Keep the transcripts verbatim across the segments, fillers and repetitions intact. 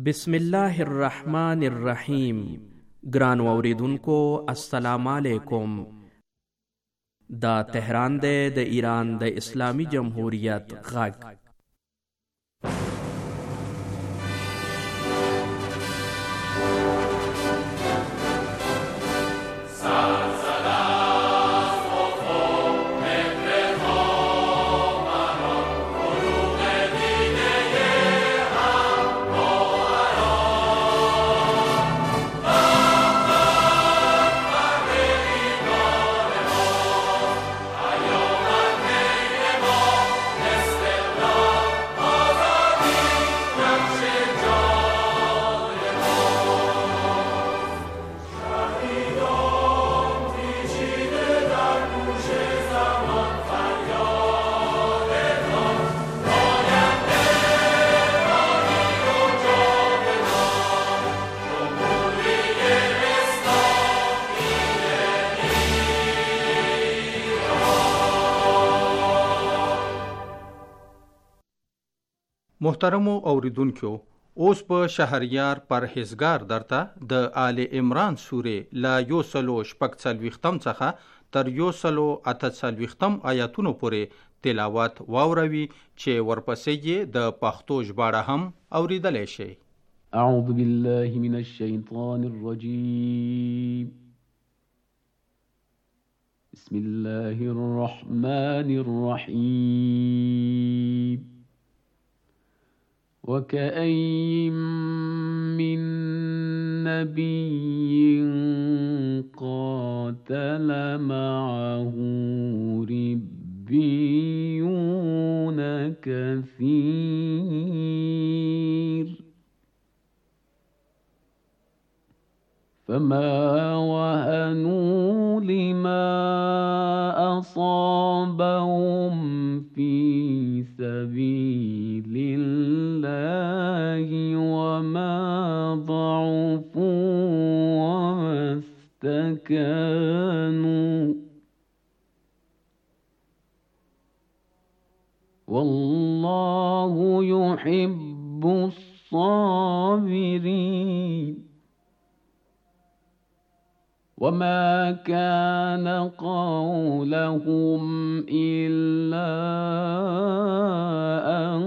بسم الله الرحمن الرحیم. ګران اوریدونکو السلام علیکم. دا تهران دی د ایران د اسلامی جمهوریت غږ. محترمو اوریدونکو، اوس په شهریار پرهیزګار درته د آل عمران سورې لا یو سلو شپږ څلوېښتم څخه تر یو سلو اته څلوېښتم آیاتونو پورې تلاوت واوروي چې ورپسې یې د پښتو ژباړه هم اوریدلی شئ. اعوذ بالله من الشیطان الرجیم. بسم الله الرحمن الرحیم. وكأين من نبي قاتل معه ربيون كثير فما وهنوا لما أصابهم في سبيل الله وما ضعفوا وما استكانوا والله يحب الصابرين. وما كان قولهم إلا أن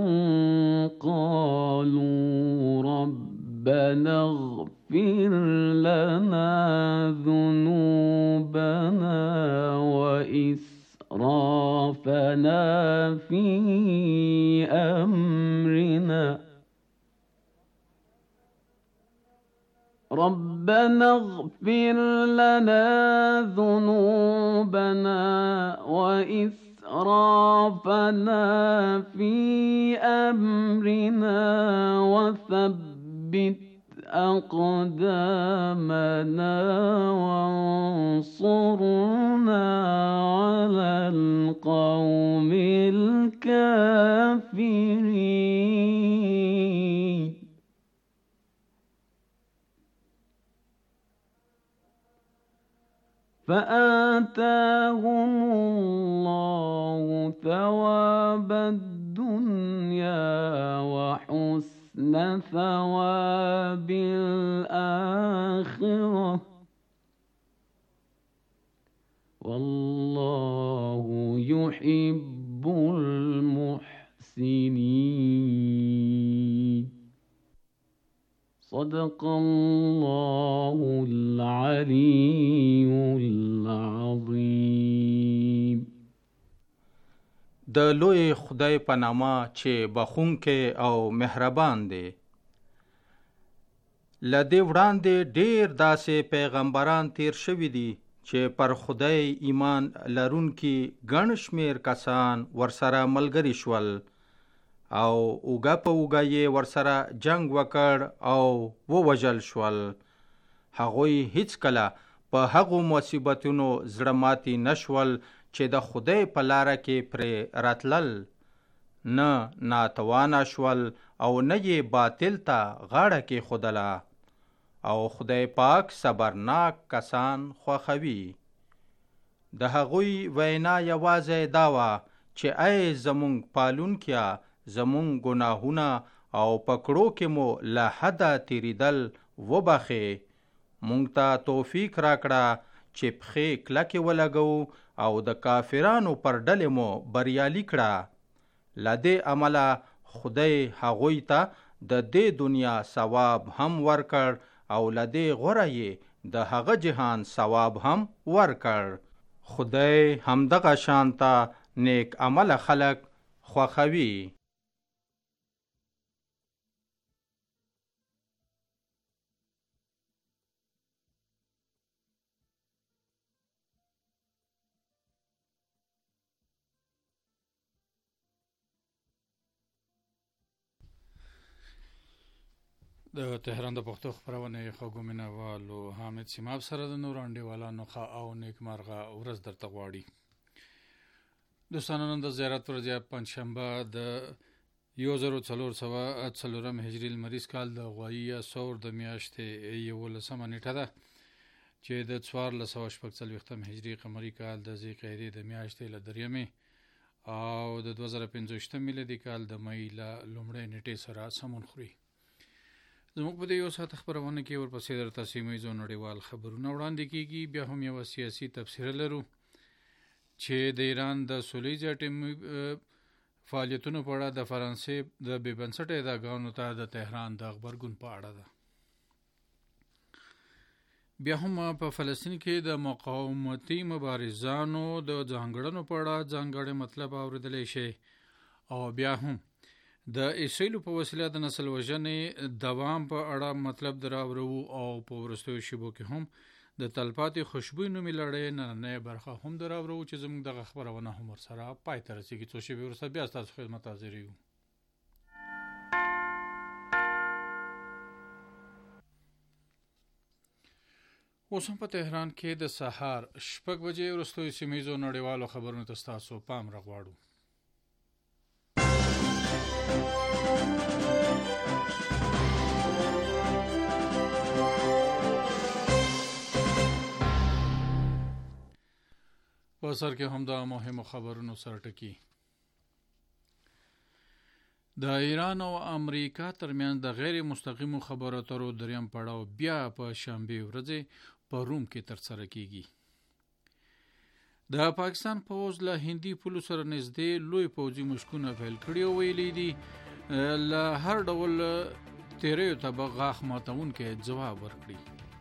قالوا ربنا اغفر لنا ذنوبنا وإسرافنا في أمرنا ربنا اغفر لنا ذنوبنا وإسرافنا في أمرنا وثبت أقدامنا وانصرنا على القوم الكافرين. فآتاهم الله ثواب الدنيا وحسن ثواب الآخرة والله يحب المحسنين. صدق الله العلي العظيم. د لوی خدای په نامه چې بخښونکی او مهربان دی. له دې وړاندې ډېر داسې پیغمبران تیر شوي دي چې پر خدای ایمان لرونکي ګڼ شمېر کسان ورسره ملګري شول او اوږه په اوږه یې ورسره جنگ وکړ او ووژل شول. هغوی هیڅکله په هغو مصیبتونو زړه ماتي نشول چې د خدای په لاره کې پرې راتلل، نه ناتوانه شول او نه یې باطل ته غاړه کېښودله. او خدای پاک صبرناک کسان خوښوي. د هغوی وینا یوازې دا وه چې ای زمونږ پالونکیه، زمونږ ګناهونه او پکړو کې مو له حده تیریدل وبخې. مونږ ته توفیق راکړه چې پښې کلکې ولګو او د کافرانو پر ډلې مو بریالي کړه. له دې عمله خدای هغوی ته د دې دنیا ثواب هم ورکړ او له دې غوره یې د هغه جهان ثواب هم ورکړ. خدای همدغه شانته نیک عمله خلق خوښوي. د تهران د پښتو خپرونې خوږو مینوالو حامد سیماب سره د نور انډیوالانو ښه او نیکمرغه ورځ درته غواړي. دوستانو، نن د زیارت ورځ پنجشنبه د یو زر څلور سوه څلورم هجري لمریز کال د غوایي سور د میاشتې یولسمه نیټه ده چې د څوارلس سوه شپږ څلوېښتم هجري قمري کال د ذوالقعدې د میاشتې له دریمې او د دوه زره پنځه ویشتم میلادي کال د مۍ له لومړۍ نیټې سره سمون خوري. زموږ په دې یو ساعت خپرونه کې ورپسې درته سیمه ییزو نړیوال خبرونه وړاندې کېږي. بیا هم یوه سیاسي تبصره لرو چې د ایران د سولیز اټومي فعالیتونو په اړه د فرانسې د بې بنسټه ادعاګانو ته د تهران د غبرګون په اړه ده. بیا هم په فلسطین کې د مقاومتي مبارزانو د ځانګړنو په اړه ځانګړی مطلب اورېدلی شي او بیا هم د اسرائیلو په وسیله د نسل وژنې دوام په اړه مطلب دراورو او په وروستیو شیبو کې هم د تلپاتې خوشبوی نومي لړۍ نننۍ برخه هم دراورو چې زموږ دغه خپرونه هم ورسره پای ته رسېږي. څو شیبې وروسته بیا ستاسو خدمت حاضر یو. اوس هم په تهران کې د سهار شپږ بجې وروستیو سیمه ییزو نړیوالو خبرونو ته ستاسو پام راغواړو. په سر کې هم د مهمو خبرونو سره ټکی. د ایران او امریکا ترمنځ د غیر مستقیمو خبرو اترو دریم پړاو بیا په شنبه ورځ په روم کې ترسره کیږي. د پاکستان پوځ له هندي پولو سره نږدې لوی پوځي مشکونه پیل کړي او ویلي دي له هر ډول تیریو ته به غاښ ماتونکی ځواب ورکړي.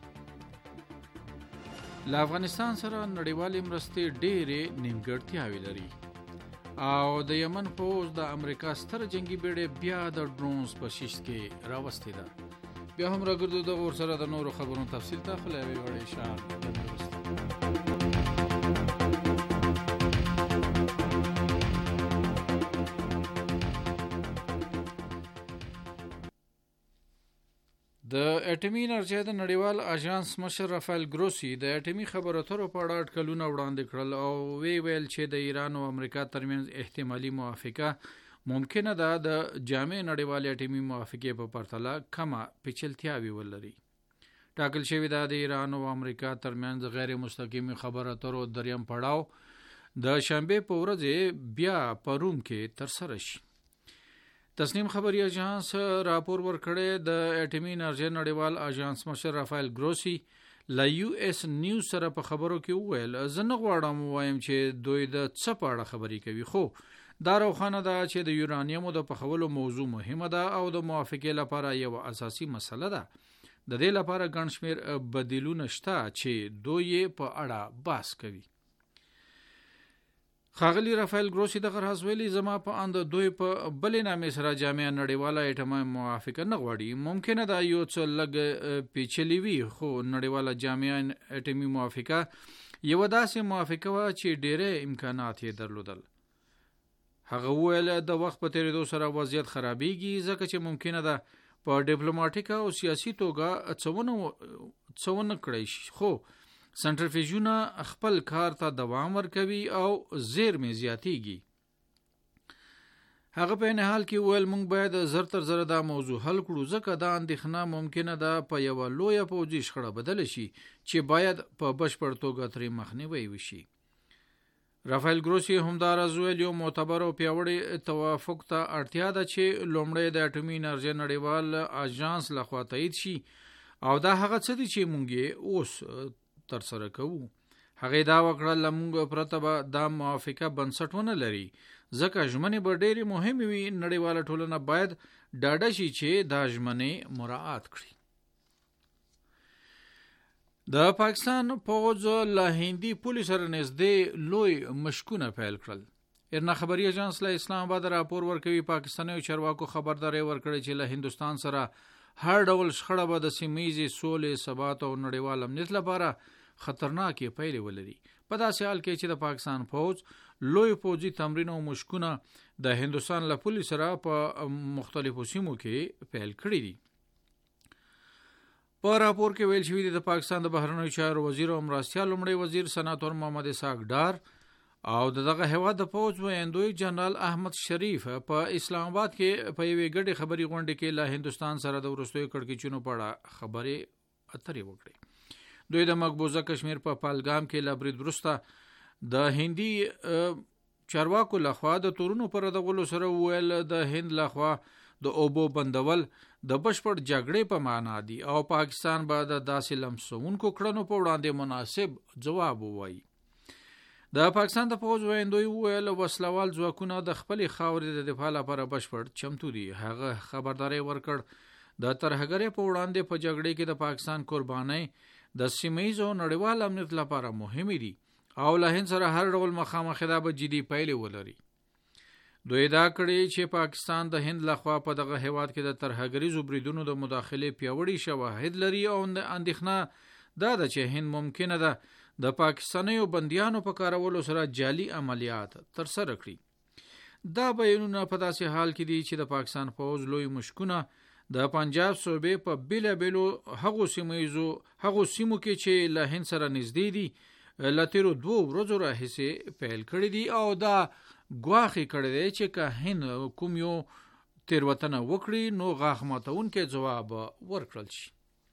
له افغانستان سره نړیوالې مرستې ډېرې نیمګړتیاوې لري او د یمن پوځ د امریکا ستر جنگي بیړۍ بیا د ډرونز په شیشت کې راوستې ده. بیا هم راګردو د اور سره د نورو خبرونو تفصیل ته خو له یوې وړې شان د اټومي انرژۍ د نړیوال اژانس مشر رافایل ګروسی د اټومي خبرو اترو په اړه اټکلونه وړاندې کړل او وی ویل چې د ایران او امریکا ترمنځ احتمالي موافقه ممکنه ده د جامع نړیوال اټومي موافقې په پرتله کمه پیچلتیاوې ولري. ټاکل شوې ده د ایران او امریکا ترمنځ غیر مستقیم خبرو اترو دریم پړاو د شنبه په ورځ بیا په روم کې ترسره شي. تسنیم خبري اژانس راپور ورکړی د اټومي انرژۍ نړیوال اژانس مشر رافایل ګروسی له یو اس نیوز سره په خبرو کې وویل زه نه غواړم ووایم چې دوی د څه په اړه خبرې کوي، خو دا روښانه ده چې د یورانیمو د پخولو موضوع مهمه ده او د موافقې لپاره یو اساسي مسله ده. د دې لپاره ګڼ شمېر بدیلونه شته چې دوی په اړه بحث کوي. ښاغلي رافایل ګروسی دغه راز ویلي زما په اند دوی په بلې نامې سره جامع نړیواله اټومي موافقه نه غواړي. ممکنه ده یو څه لږ پیچلې وي خو نړیواله جامع اټومي موافقه یوه داسې موافقه وه چې ډېری امکانات یې درلودل. هغه وویل د وخت په تېرېدو سره وضعیت خرابېږي ځکه چې ممکنه ده په ډیپلوماټیکه او سیاسي توګه څه ونه کړی شي، خو سنټرفیوژونه خپل کار ته دوام ورکوي او زیرمې زیاتیږي. هغه په عین حال کې ویل موږ باید زر تر زره دا موضوع حل کړو ځکه دا اندېښنه ممکنه ده په یوه لویه پوځي شخړه بدله شي چې باید په بشپړ توګه ترې مخنیوی وشي. رافایل ګروسی همدارز ویل یو معتبر او پیاوړی توافق ته اړتیا ده چې لومړی د اټومي انرژي نړیوال اژانس لخوا تایید شي او دا هغه څه دي چې مونږ اوس تر سره کوو. هغه دا وکړه لمونږ پرته به دا موافقه بنسټ ونه لري ځکه ژمنې به ډېرې مهمې وي. نړیواله ټولنه باید ډاډه شي چې دا ژمنې مراعات کړي. د پاکستان پوځ له هندي پولیس سره نږدې لوی مشکونه پیل کړل. ارنا خبري اژانس له اسلام آباد راپور ورکوي پاکستاني چارواکو خبرداري ورکړي چې له هندستان سره هر ډول شخړه به د سیمه‌ییزې سولې ثبات او نړیوال امنیت لپاره خطرناکې پایلې ولري. په داسې حال کې چې د پاکستان پوځ لوی پوځي تمرین او مشکونه د هندستان له پولیس سره په مختلفو سیمو کې پیل کړي دي. په راپور کې ویل شوی دی د پاکستان د بهرنیو چارو وزیر او مرستیال لومړی وزیر سناتور محمد اسحاق ډار او دغه هیواد د پوځ ویاندوی جنرال احمد شریف په اسلام آباد کې په یوې ګډې خبري غونډه کې له هندستان سره د وروستیو کړکېچونو په اړه خبرې اترې وکړې. دوی د مقبوضه کشمیر په پالګام کې له برید وروسته د هندي چارواکو لخوا د تورونو پر ردولو سره ویل د هند لخوا د اوبو بندول د بشپړ جګړې په معنا دي او پاکستان به د داسې لمسونکو کړنو په وړاندې مناسب جواب ووایي. د پاکستان د پوځ ویاندوی ویل وسلوال ځواکونه د خپلې خاورې د دفاع لپاره بشپړ چمتو دي. هغه خبرداري ورکړ د ترهګرۍ په وړاندې په جګړې کې د پاکستان قربانۍ د سیمه‌ییز او نړیوال امنیت لپاره مهمې دي او له هند سره هر ډول مخامخ دا به جدي پایلې ولري. دوی دا کړي چې پاکستان د هند لخوا په دغه هیواد کې د ترهګریزو بریدونو د مداخلې پیاوړي شواهد لري او اندېښنه دا ده چې هند ممکنه ده د پاکستانیو بندیانو په کارولو سره جعلي عملیات ترسره کړي. دا بیانونه په داسې حال کې دي چې د پاکستان پوځ لوی مشکونه د پنجاب صوبې په بیلابیلو هغو سیمو هغو سیمو کې چې له هند سره نږدې دي له تیرو دوو ورځو راهیسې پیل کړي دي او دا ګواښ کړی دی چې که هند کوم یو تیروتنه وکړي نو غاښ ماتونکی ځواب ورکړل شي.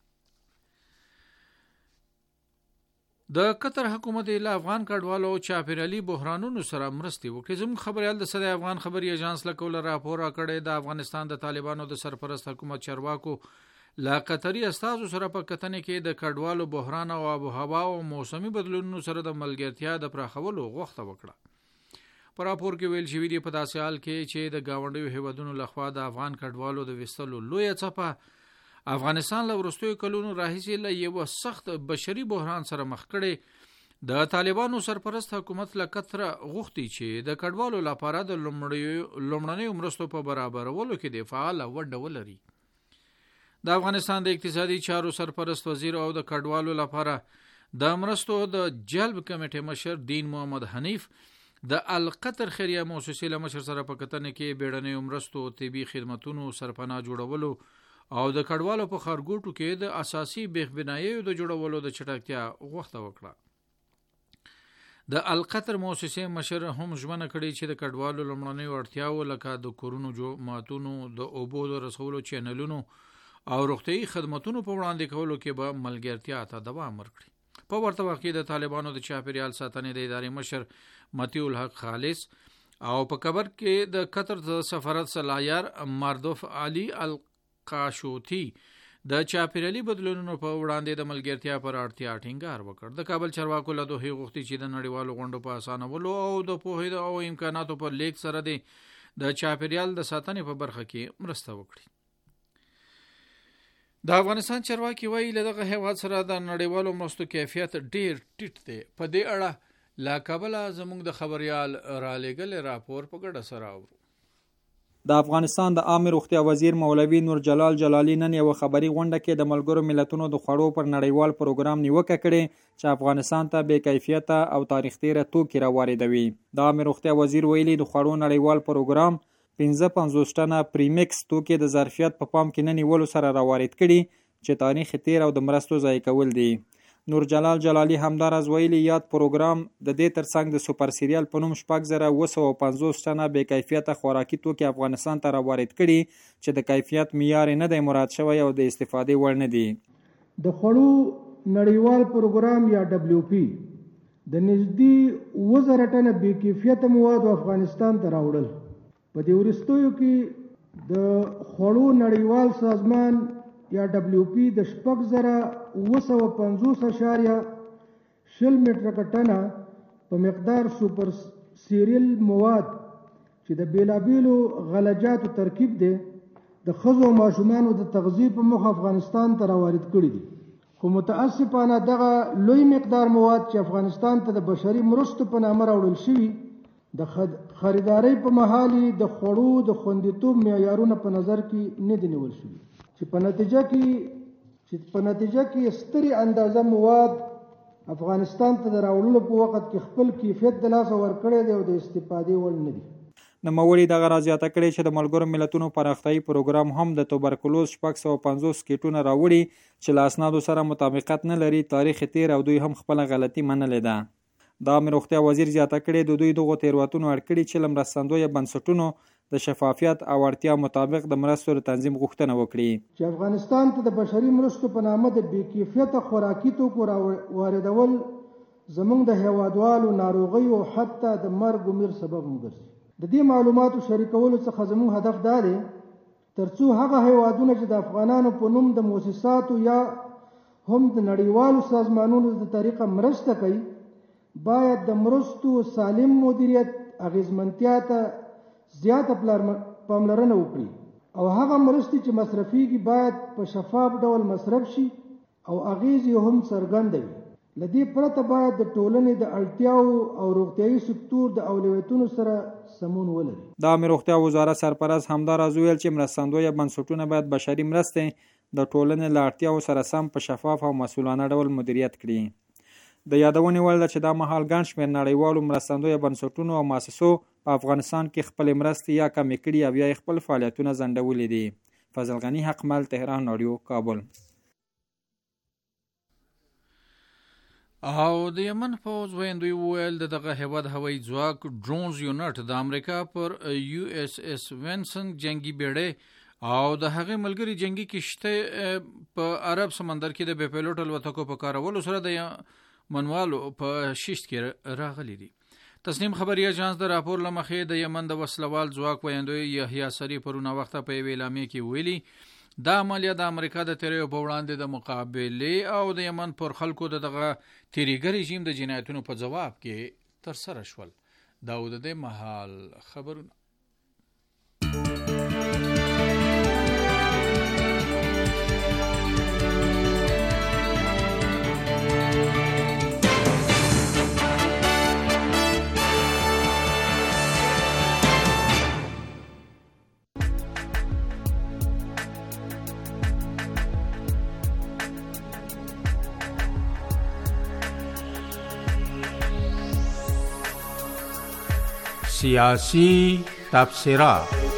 د قطر حکومت له افغان کډوالو چاپیریالي بحرانونو سره مرستې وکړي. زموږ خبریال د صدای افغان خبري اژانس له کوله راپور کړی د افغانستان د طالبانو د سرپرست حکومت چارواکو له قطري استازو سره په کتنې کې د کډوالو بحران او آب و هوا او موسمي بدلونونو سره د ملګرتیا د پراخولو غوښتنه وکړه. په راپور کې ویل شوی دی په داسې حال کې چې د گاونډیو هیوادونو لخوا د افغان کډوالو د وستلو لویه څپه افغانستان له وروستیو کلونو راهیسې له یو سخت بشري بحران سره مخ کړي. د طالبانو سرپرست حکومت له قطر غوښتي چې د کډوالو لپاره د لومړنیو مرستو په برابرولو کې د فعال ونډه ولري. د افغانستان د اقتصادي چارو سرپرست وزیر او د کډوالو لپاره د مرستو د جلب کمیټې مشر دین محمد حنیف د القطر خیریه موسسې له مشر سره په کتنې کې بیړنیو مرستو طبي خدماتونو سرپناه جوړولو او د کډوالو په خارګوټو کې د اساسي بېخبناییو د جوړولو د چټکتیا غوښتنه وکړه. د القطر موسسې مشر هم ژمنه کړې چې د کډوالو لومړنیو اړتیاو لکه د کورونو جوماتونو د اوبو د رسولو چینلونو او روغتیايي خدماتونو په وړاندې کولو کې به ملګرتیا ته دوام ورکړي. په ورته وخت کې د طالبانو د چاپیریال ساتنې د ادارې مشر متیع الحق خالص او په قبر کې د قطر د سفارت سلایار مردوف علي القاشوتی د چاپیریالي بدلونونو په وړاندې د ملګرتیا پر اړتیا ټینګار وکړ. د کابل چارواکو له دوه غوښتي چې د نړیوالو غونډو په اسانولو او د پوهې او امکاناتو پر لیک سره د چاپیریال د ساتنې په برخه کې مرسته وکړي. د افغانستان چارواکي وایي له دغه هیواد سره د نړیوالو مرستو کیفیت ډیر ټیټ دی. په دې اړه لا کابل زموږ د خبريال را لېږل راپور په ګډه سره اورو. د افغانستان د عامه روغتیا وزیر مولوي نور جلال جلالی نن یو خبري غونډه کې د ملګرو ملتونو د خوړو پر نړیوال پروګرام نیوکه کړې چې افغانستان ته بې کیفیته او تاریخ تیره توکي راواردوي. د عامه روغتیا وزیر ویلي د خوړو نړیوال پروګرام پنځه پنځوس ټنه پریمیکس توکي د ظرفیت په پام کې نه نیولو سره راوارد کړي چې تاریخ تیر او د مرستو ضایع کول دي. نور جلال جلالی همدارز ویلي یاد پروګرام د دې ترڅنګ د سوپر سیریال په نوم شپږ زره اوه سوه پنځوس ټنه بې کیفیته خوراکي توکي افغانستان ته راوارد کړي چې د کیفیت معیار نه دی مراعات شوی او د استفادې وړ نه دي. د خوړو نړیوال پروګرام یا ډبلیو پی د نږدې اووه زره ټنه بې کیفیته موادو افغانستان ته راوړل. په دې وروستیو کې د خوړو نړیوال سازمان یا ډبلیو پی د شپږ زره اووه سوه پنځوس اشاریه شل میټرکه ټنه په مقدار سوپر سیریل مواد چې د بیلابیلو غلجاتو ترکیب دی د ښځو او ماشومانو د تغذیې په موخه افغانستان ته راوارد کړي دي. خو متاسفانه دغه لوی مقدار مواد چې افغانستان ته د بشري مرستو په نامه راوړل شوي د خریدارۍ په مهال د خوړو د خوندیتوب معیارونه په نظر کې نه دي نیول شوي چې په نتیجه کې چې په نتیجه کې سترې اندازه مواد افغانستان ته د راوړلو په وخت کې خپل کیفیت د لاسه ورکړی دی او د استفادې وړ نه دي. نوموړي دغه را زیاته کړې چې د ملګرو ملتونو پراختیایي پروګرام هم د توبرکلوز شپږ سوه پنځوس کیټونه راوړي چې له اسنادو سره مطابقت نه لري. تاریخ تیر او دوی هم خپله غلطي منلې ده. د عامه روغتیا وزیر زیاته کړې د دوی دغو تېروتنو اړ کړي چې له مرستندویه بنسټونو د شفافیت او اړتیا مطابق د مرستو د تنظیم غوښتنه وکړي. چې افغانستان ته د بشري مرستو په نامه د بې کیفیته خوراکي توکو واردول زموږ د هیوادوالو ناروغیو او حتی د مرګ و میر سبب هم ګرځي. د دې معلوماتو شریکولو څخه زموږ هدف دا دی ترڅو هغه هیوادونه چې د افغانانو په نوم د مؤسساتو یا هم د نړیوالو سازمانونو د طریقه مرسته کوي باید د مرستو سالم مدیریت اغیزمنتیا ته زیاته پاملرنه وکړي او هغه مرستې چې مصرفیږي باید په شفاف ډول مصرف شي او اغیز یې هم څرګنده وي. له دې پرته باید د ټولنې د اړتیاو او روغتیایي سکتور د اولویتونو سره سمون ولري. د عامه روغتیا وزارت سرپرست همداراز ویل چې مرستندویه بنسټونه باید بشري مرستې د ټولنې له اړتیاو سره سم په شفاف او مسؤلانه ډول مدیریت کړي. د یادونې وړ ده چې دا مهال ګڼ شمېر نړیوالو مرستندویه بنسټونو او مؤسسو په افغانستان کې خپلې مرستې یا کمې کړي او یا یې خپل فعالیتونه ځنډولي دي. فضل غني حقمل، تهران رادیو، کابل. او د یمن پوز ویندوی ویل د دغه هیواد هوایي ځواک ډرونز یونټ د امریکا پر یو اس اس وینسن جنگي بیړۍ او د هغې ملګري جنگي کشته په عرب سمندر کې د بې پیلوټ الوتکو په کارولو سره د منوالو په شیشت کې راغلي دي. تسنیم خبري اژانس د راپور لمخې د یمن د وسلوال ځواک ویندوی یحیی سری پرونه وخت په یوې اعلامیه کې ویلي دا عملیه د امریکا د تیریو په وړاندې د مقابله او د یمن پر خلکو د دغه تیریګر رژیم د جنایتونو په جواب کې تر سره شول. دا د دې مهال خبرونه. سیاسی تبصره.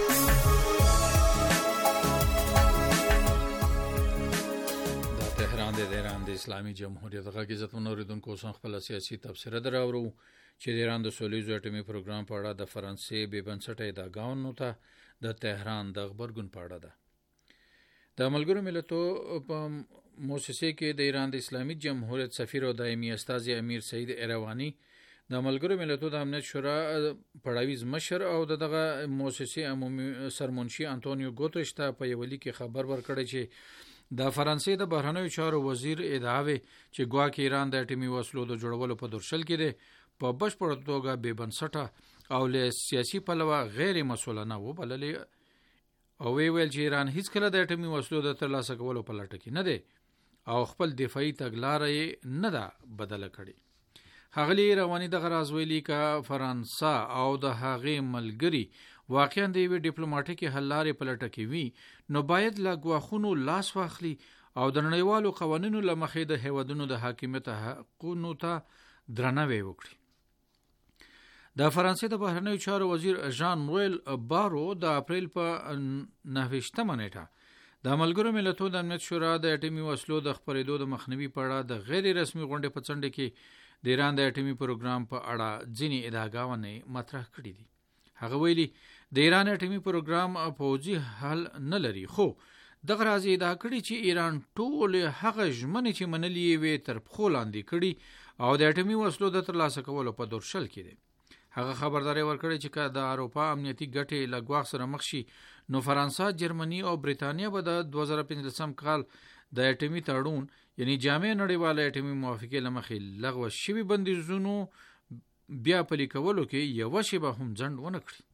د تهران د ایران د اسلامي جمهوریت غږ عزت منوریدونکو اوس خپل سیاسي تبصره دراوړو چې د ایران د سولیزو اټومي پروګرام په اړه د فرانسې بې بنسټه ادعاګانو ته د تهران د غبرګون په اړه ده. د ملګرو ملتونو په موسسې کې د ایران د اسلامي جمهوریت سفیر او دایمي استازي امیر سعید ایروانی د ملګرو ملتونو د امنیت شورا پړاویز مشر او دغه موسسې عمومي سرمنشي انټونیو ګوتریش ته په یو لیک خبر ورکړی چې د فرانسې د بهرنیو چارو وزیر ادعاوي چې ګواکې ایران د اټومي وسلو د جوړولو په درشل کې دی په بشپړه توګه بې بنسټه او له سیاسي پلوه غیر مسؤلانه وبللې او وی ویل چې ایران هیڅ کله د اټومي وسلو د ترلاسه کولو په لټه کې نه دی او خپل دفاعي تګلاره یې نه ده بدله کړې. ښاغلي رواني دغه راز ویلي که فرانسه او د هغې ملګري واقعا د یوې ډیپلوماټیکې حل لارې په لټه کې وي نو باید له ګواښونو لاس واخلي او د نړیوالو قوانینو له مخې د هیوادونو د حاکمیت حقونو ته درناوی وکړي. د فرانسې د بهرنیو چارو وزیر ژان نویل بارو د اپریل په نهویشتمه نیټه د ملګرو ملتونو د امنیت شورا د اټومي وسلو د خپرېدو د مخنیوي په اړه د غیر رسمي غونډې په څنډه کې د ایران د اټومي پروګرام په اړه ځینې ادعاګانې مطرح کړي دي. هغه ویلي د ایران اټومي پروګرام پوځي حل نه لري خو دغه راز ادعا کړي چې ایران ټول هغه ژمنې چې منلې وي تر پښو لاندې کړي او د اټومي وسلو د ترلاسه کولو په دورشل کې دی. هغه خبرداري ورکړي چې که د اروپا امنیتي ګټې له ګواښ سره مخ شي نو فرانسه، جرمني او بریتانیا به د دوه زره پنځلسم کال د اټومي تړون یعنی جامع نړیواله اټومي موافقې لمخې لغوه شوي بندیزونو بیا پلي کولو کې یوه شیبه هم ځنډ ونه کړي.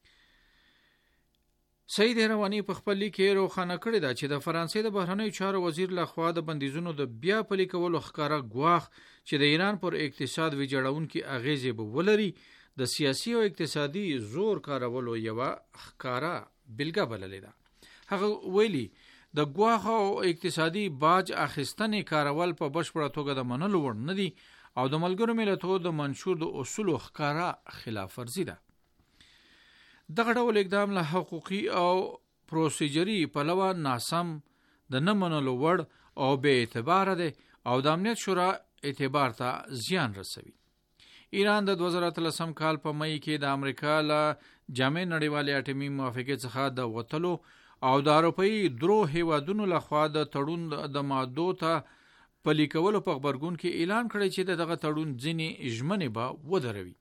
سعید رواني په خپل لیک کې روښانه کړې ده چې د فرانسې د بهرنیو چارو وزیر لخوا د بندیزونو د بیا پلي کولو ښکاره ګواښ چې د ایران پر اقتصاد ویجاړونکي اغیزې به ولري د سیاسي او اقتصادي زور کارولو یوه ښکاره بلګه بللې ده. هغه ویلي د ګواښ او اقتصادي باج اخیستنې کارول په بشپړه توګه د منلو وړ نه دي او د ملګرو ملتونو د منشور د اصولو ښکاره خلاف ورزي ده. دغه ډول اقدام له حقوقي او پروسیجري پلوه ناسم، د نه منلو وړ او بې اعتباره دی او د امنیت شورا اعتبار ته زیان رسوي. ایران د دوه زره اتلسم کال په مئی کې د امریکا له جامع نړیوالې اټومي موافقې څخه د وتلو او د اروپایي درو هیوادونو لخوا د تړون د مادو ته پلي کولو په غبرګون کې اعلان کړی چې دغه تړون ځینې ژمنې به ودروي.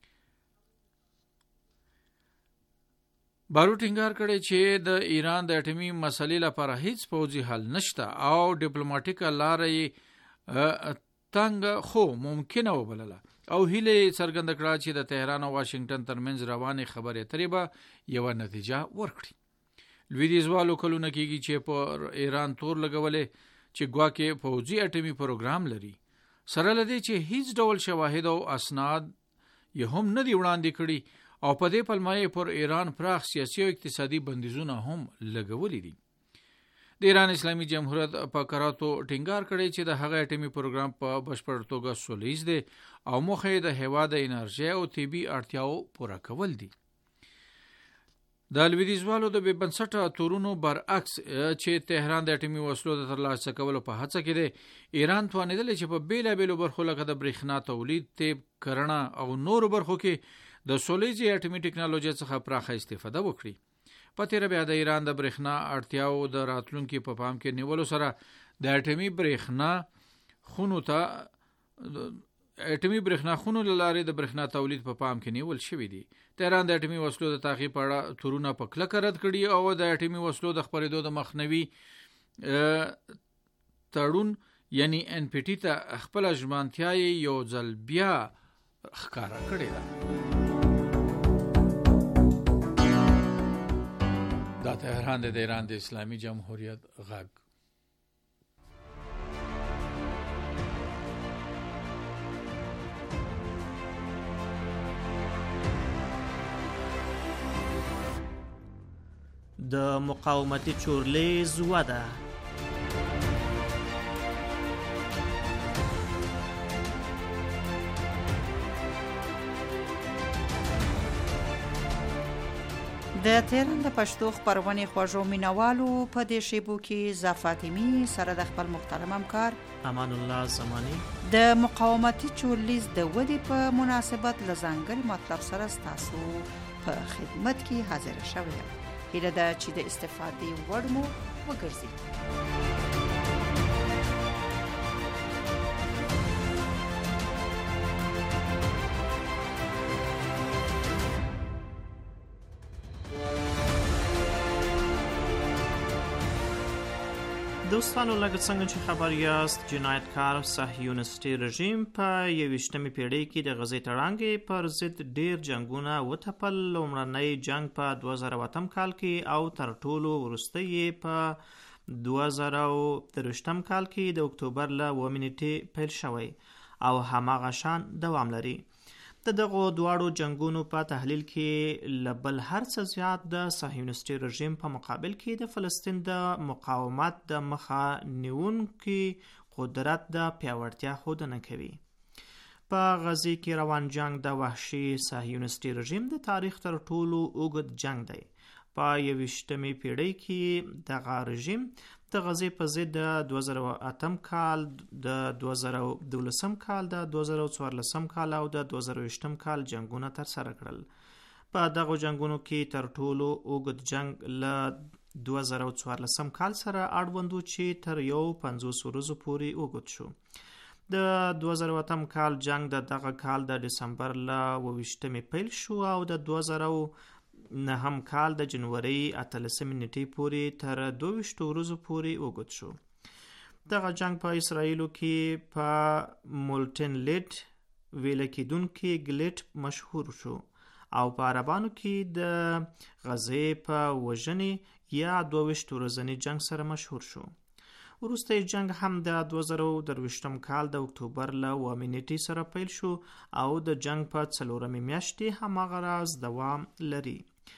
بارو ټینګار کړی چې د ایران د اټومي مسلې لپاره هیڅ پوځي حل نشته او ډیپلوماټیکه لاره یې تنګ خو ممکنه وبلله او هیله څرګنده کړه چې د تهران او واشنگټن ترمنځ روانې خبرې اترې به یوه نتیجه ورکړي. لویدیځوالو کلونه کېږي چې پر ایران تور لګولې چې ګواکې پوځي اټومي پروګرام لري، سره له دې چې هیڅ ډول شواهد او اسناد یې هم نه دي وړاندې کړي او په دې پلمه یې پر ایران پراخ سیاسي او اقتصادي بندیزونه هم لګولي دي. د ایران اسلامي جمهوریت په کراتو ټینګار کړی چې د هغه اټومي پروګرام په بشپړ توګه سولیز دی او موخه یې د هېواد د انرژي او طبي اړتیاو پوره کول دي. د لویدیځوالو د بې بنسټه تورونو برعکس چې تهران د اټومي وسلو د ترلاسه کولو په هڅه کې دی، ایران توانېدلی چې په بېلابېلو برخو لکه د برېښنا تولید، طب، کرنه او نورو برخو کې د سولیزي اټومي ټکنالوژي څخه پراخه استفاده وکړي. په تیره بیا د ایران د برېښنا اړتیاو د راتلونکي په پام کې نیولو سره د اټومي برېښنا خونو ته اټومي برېښنا خونو له لارې د برېښنا تولید په پام کې نیول شوي دي. تهران د اټومي وسلو د تعقیب په اړه تورونه په کلکه رد کړي او د اټومي وسلو د خپرېدو د مخنیوي تړون یعنی ان پی ټي ته خپله ژمنتیا یې یو ځل بیا ښکاره کړې ده. دا تهران د ایران د اسلامي جمهوریت غږ. د مقاومتي چورلیز وده. د تهران د پښتو خبرونې خوږو مینوالو په دې شیبو کې زه فاطمی سره د خپل محترم همکار امان الله زمانی د مقاومتي چورلیز د ودې په مناسبت له ځانګړي مطلب سره ستاسو په خدمت کې حاضر شوی یم. هیله ده چې د استفادې وړ مو وګرځي. دوستانو، لکه څنګه چې خبر یاست، جنایتکار صهیونیستي رژیم په یویشتمې پیړۍ کې د غزې تړانګې پر ضد ډیر جنگونه وتپل. لومړنی جنگ په دوه زره اتم کال کې او تر ټولو وروستی په دوه زره درویشتم کال کې د اکتوبر له اوه نیټې پیل شوی او هماغه شان دوام لري. د دغو دواړو جنگونو په تحلیل کې لبل هر څه زیات د صهیونیستي رژیم په مقابل کې د فلسطین د مقاومت د مخه نیونکي قدرت د پیاوړتیا ښودنه کوي. په غزې کې روان جنگ د وحشي صهیونیستي رژیم د تاریخ تر ټولو اوږد جنگ دی. په یویشتمې پیړۍ کې دغه رژیم د غزې په ضد د دوه زره اتم کال، د دوه زره دولسم کال، د دوه زره څوارلسم کال او د دوه زره ویشتم کال جنگونه ترسره کړل. په دغو جنگونو کې تر ټولو اوږد جنگ له دوه زره څوارلسم کال سره اړوند و چې تر یو پنځوس ورځو پورې اوږد شو. د دوه زره اتم کال جنگ د دغه کال د دسمبر له اوویشتمې پیل شو او د دوه زره نهم کال د جنوري اتلسمې نیټې پورې تر دوه ویشت ورځو پورې اوږد شو. دغه جنگ په اسرائیلو کې په مولټن لیډ ویل کېدونکي ګلیټ مشهور شو او په عربانو کې د غزې په وژنې یا دوه ویشت ورځني جنگ سره مشهور شو. وروسته جنگ هم د دوه زره درویشتم کال د اکتوبر له اوومې نیټې سره پیل شو او د جنگ په څلورمې میاشتې هماغه راز دوام لري.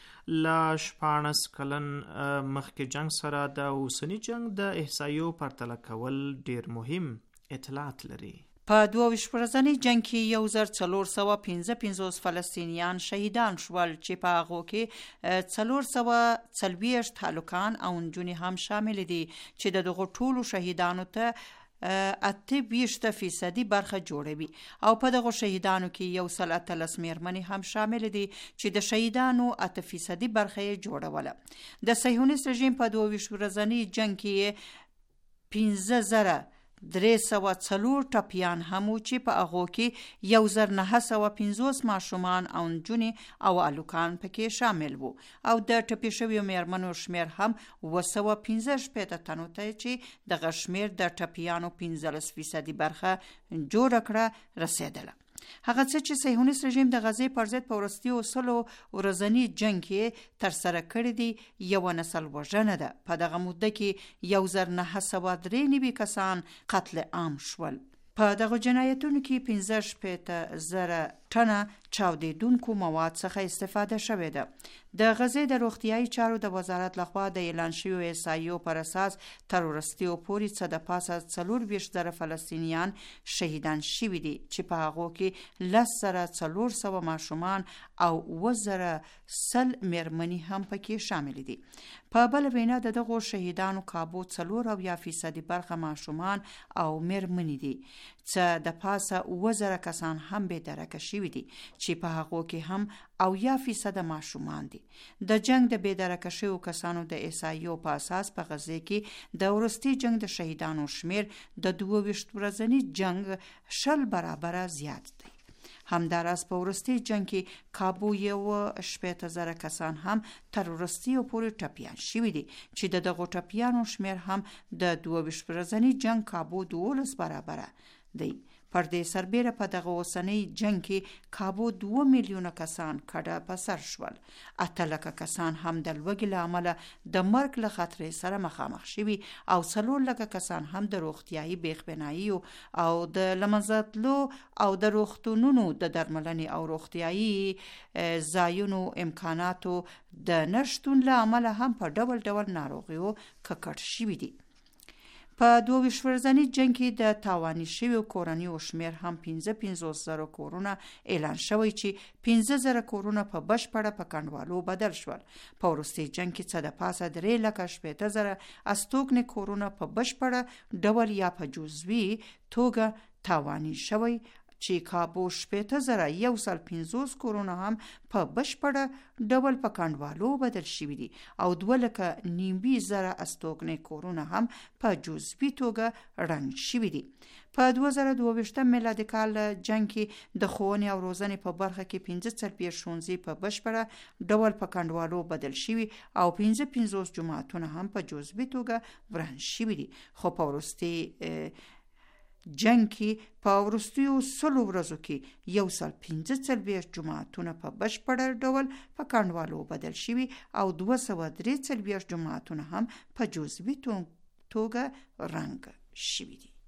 له شپاړس کلن مخکې جنگ سره د اوسني جنگ د احصایو پرتله کول ډیر مهم اطلاعات لري. په دوه ویشت ورځني جنگ کې یو زر څلور سوه پنځه پنځوس فلسطینیان شهیدان شول چې په هغو کې څلور سوه څلوېښت هلکان او نجونې هم شامل دي چې د دغو ټولو شهیدانو ته اته ویشت فیصدي برخه جوړوي او په دغه شهیدانو کې یو سل اتلس میرمنې هم شامل دي چې د شهیدانو اته فیصدي برخه یې جوړوله. د صهیونیست رژیم په دوه ویشت ورځني جنگ کې پنځه زره درې سوه څلور ټپیان هم و چې په هغو کې یو زر نهه سوه پنځوس ماشومان او نجونې او هلکان پکې شامل وو او د ټپي شویو میرمنو شمیر هم اوه سوه پنځه شپېته تنو ته چې دغه شمیر د ټپیانو پنځلس فیصدي برخه جوړه کړه رسېدله. هغه څه چې صهیونیست رژیم د غزې پر ضد په وروستیو سلو ورځني جنگ کې ترسره کړی دی یوه نسل وژنه ده. په دغه موده کې یو زر نهه سوه درې نوي کسان قتل عام شول. په دغه جنایتونو کې پنځه شپېته زره ټنه چاودیدونکو مواد څخه استفاده شوې ده. د غزې د روغتیايي چارو د وزارت لخوا د اعلان شویو احصایو پر اساس تر وروستیو پورې څه د پاسه څلور ویشت زره فلسطینیان شهیدان شوي دي چې په هغو کې لس زره څلور سوه ماشومان او اوه زره سل میرمنې هم پکې شامل دي. په بله وینا د دغو شهیدانو کابو څلور اویا فیصدي برخه ماشومان او میرمنې دي څه د پاسه اوه زره کسان هم بې درکه شوي دي چې په هغو کې هم اویا فیصده ماشومان دي. د جنگ د بې درکه شویو کسانو د احصایو په اساس په غزې کې د وروستي جنگ د شهیدانو شمیر د دوه ویشت ورځني جنگ شل برابره زیات دی. همداراز په وروستي جنگ کې کابو یو شپېته زره کسان هم تر وروستیو پورې ټپیان شوي دي چې د دغو ټپیانو شمیر هم د دوه ویشت ورځني جنگ کابو دولس برابره دی. پر دې سربیره په دغه اوسنی جنگ کې کابو دوه میلیونه کسان کډه په سر شول. اته لکه کسان هم د لوږې له امله د مرګ له خطرې سره مخامخ شوي او څلور لکه کسان هم د روغتیایي بېخبنایي او د له منځه تلو او د روغتونونو د درملنې او روغتیایي ځایونو امکاناتو د نشتون له امله هم په ډول ډول ناروغیو ککړ شوي دي. په دوه ویشت ورځني جنگ کې د تاواني شویو کورنیو شمیر هم پنځه پنځوس زره کورونه اعلان شوی چې پنځه زره کورونه په بشپړه په کنډوالو بدل شول. په وروستي جنگ کې څه د پاسه درې لکه شپېته زره استوګنې کورونه په بشپړه ډول یا په جزوي توګه تاواني شوی چې کابو شپېته زره یو سل پنځوس کورونه هم په بشپړه ډول په کنډوالو بدل شوي دي او دوه لکه نیمبي زره استوګنې کورونه هم په جزوي توګه رنګ شوي دي. په دوه زره دوه ویشتم میلادي کال جنگ کې د ښوونې او روزنې په برخه کې پنځه څلوېښت ښوونځي په بشپړه ډول په کنډوالو بدل شوي او پنځه پنځوس جوماتونه هم په جزوي توګه وران شوي دي. خو په وروستي جنگ کې په وروستیو سلو ورځو کې یو سل پنځه څلوېښت جوماتونه په بشپړه ډول په کنډوالو بدل شوي او دوه سوه درې څلوېښت جوماتونه هم په جزوي توګه رنګ شوي دي.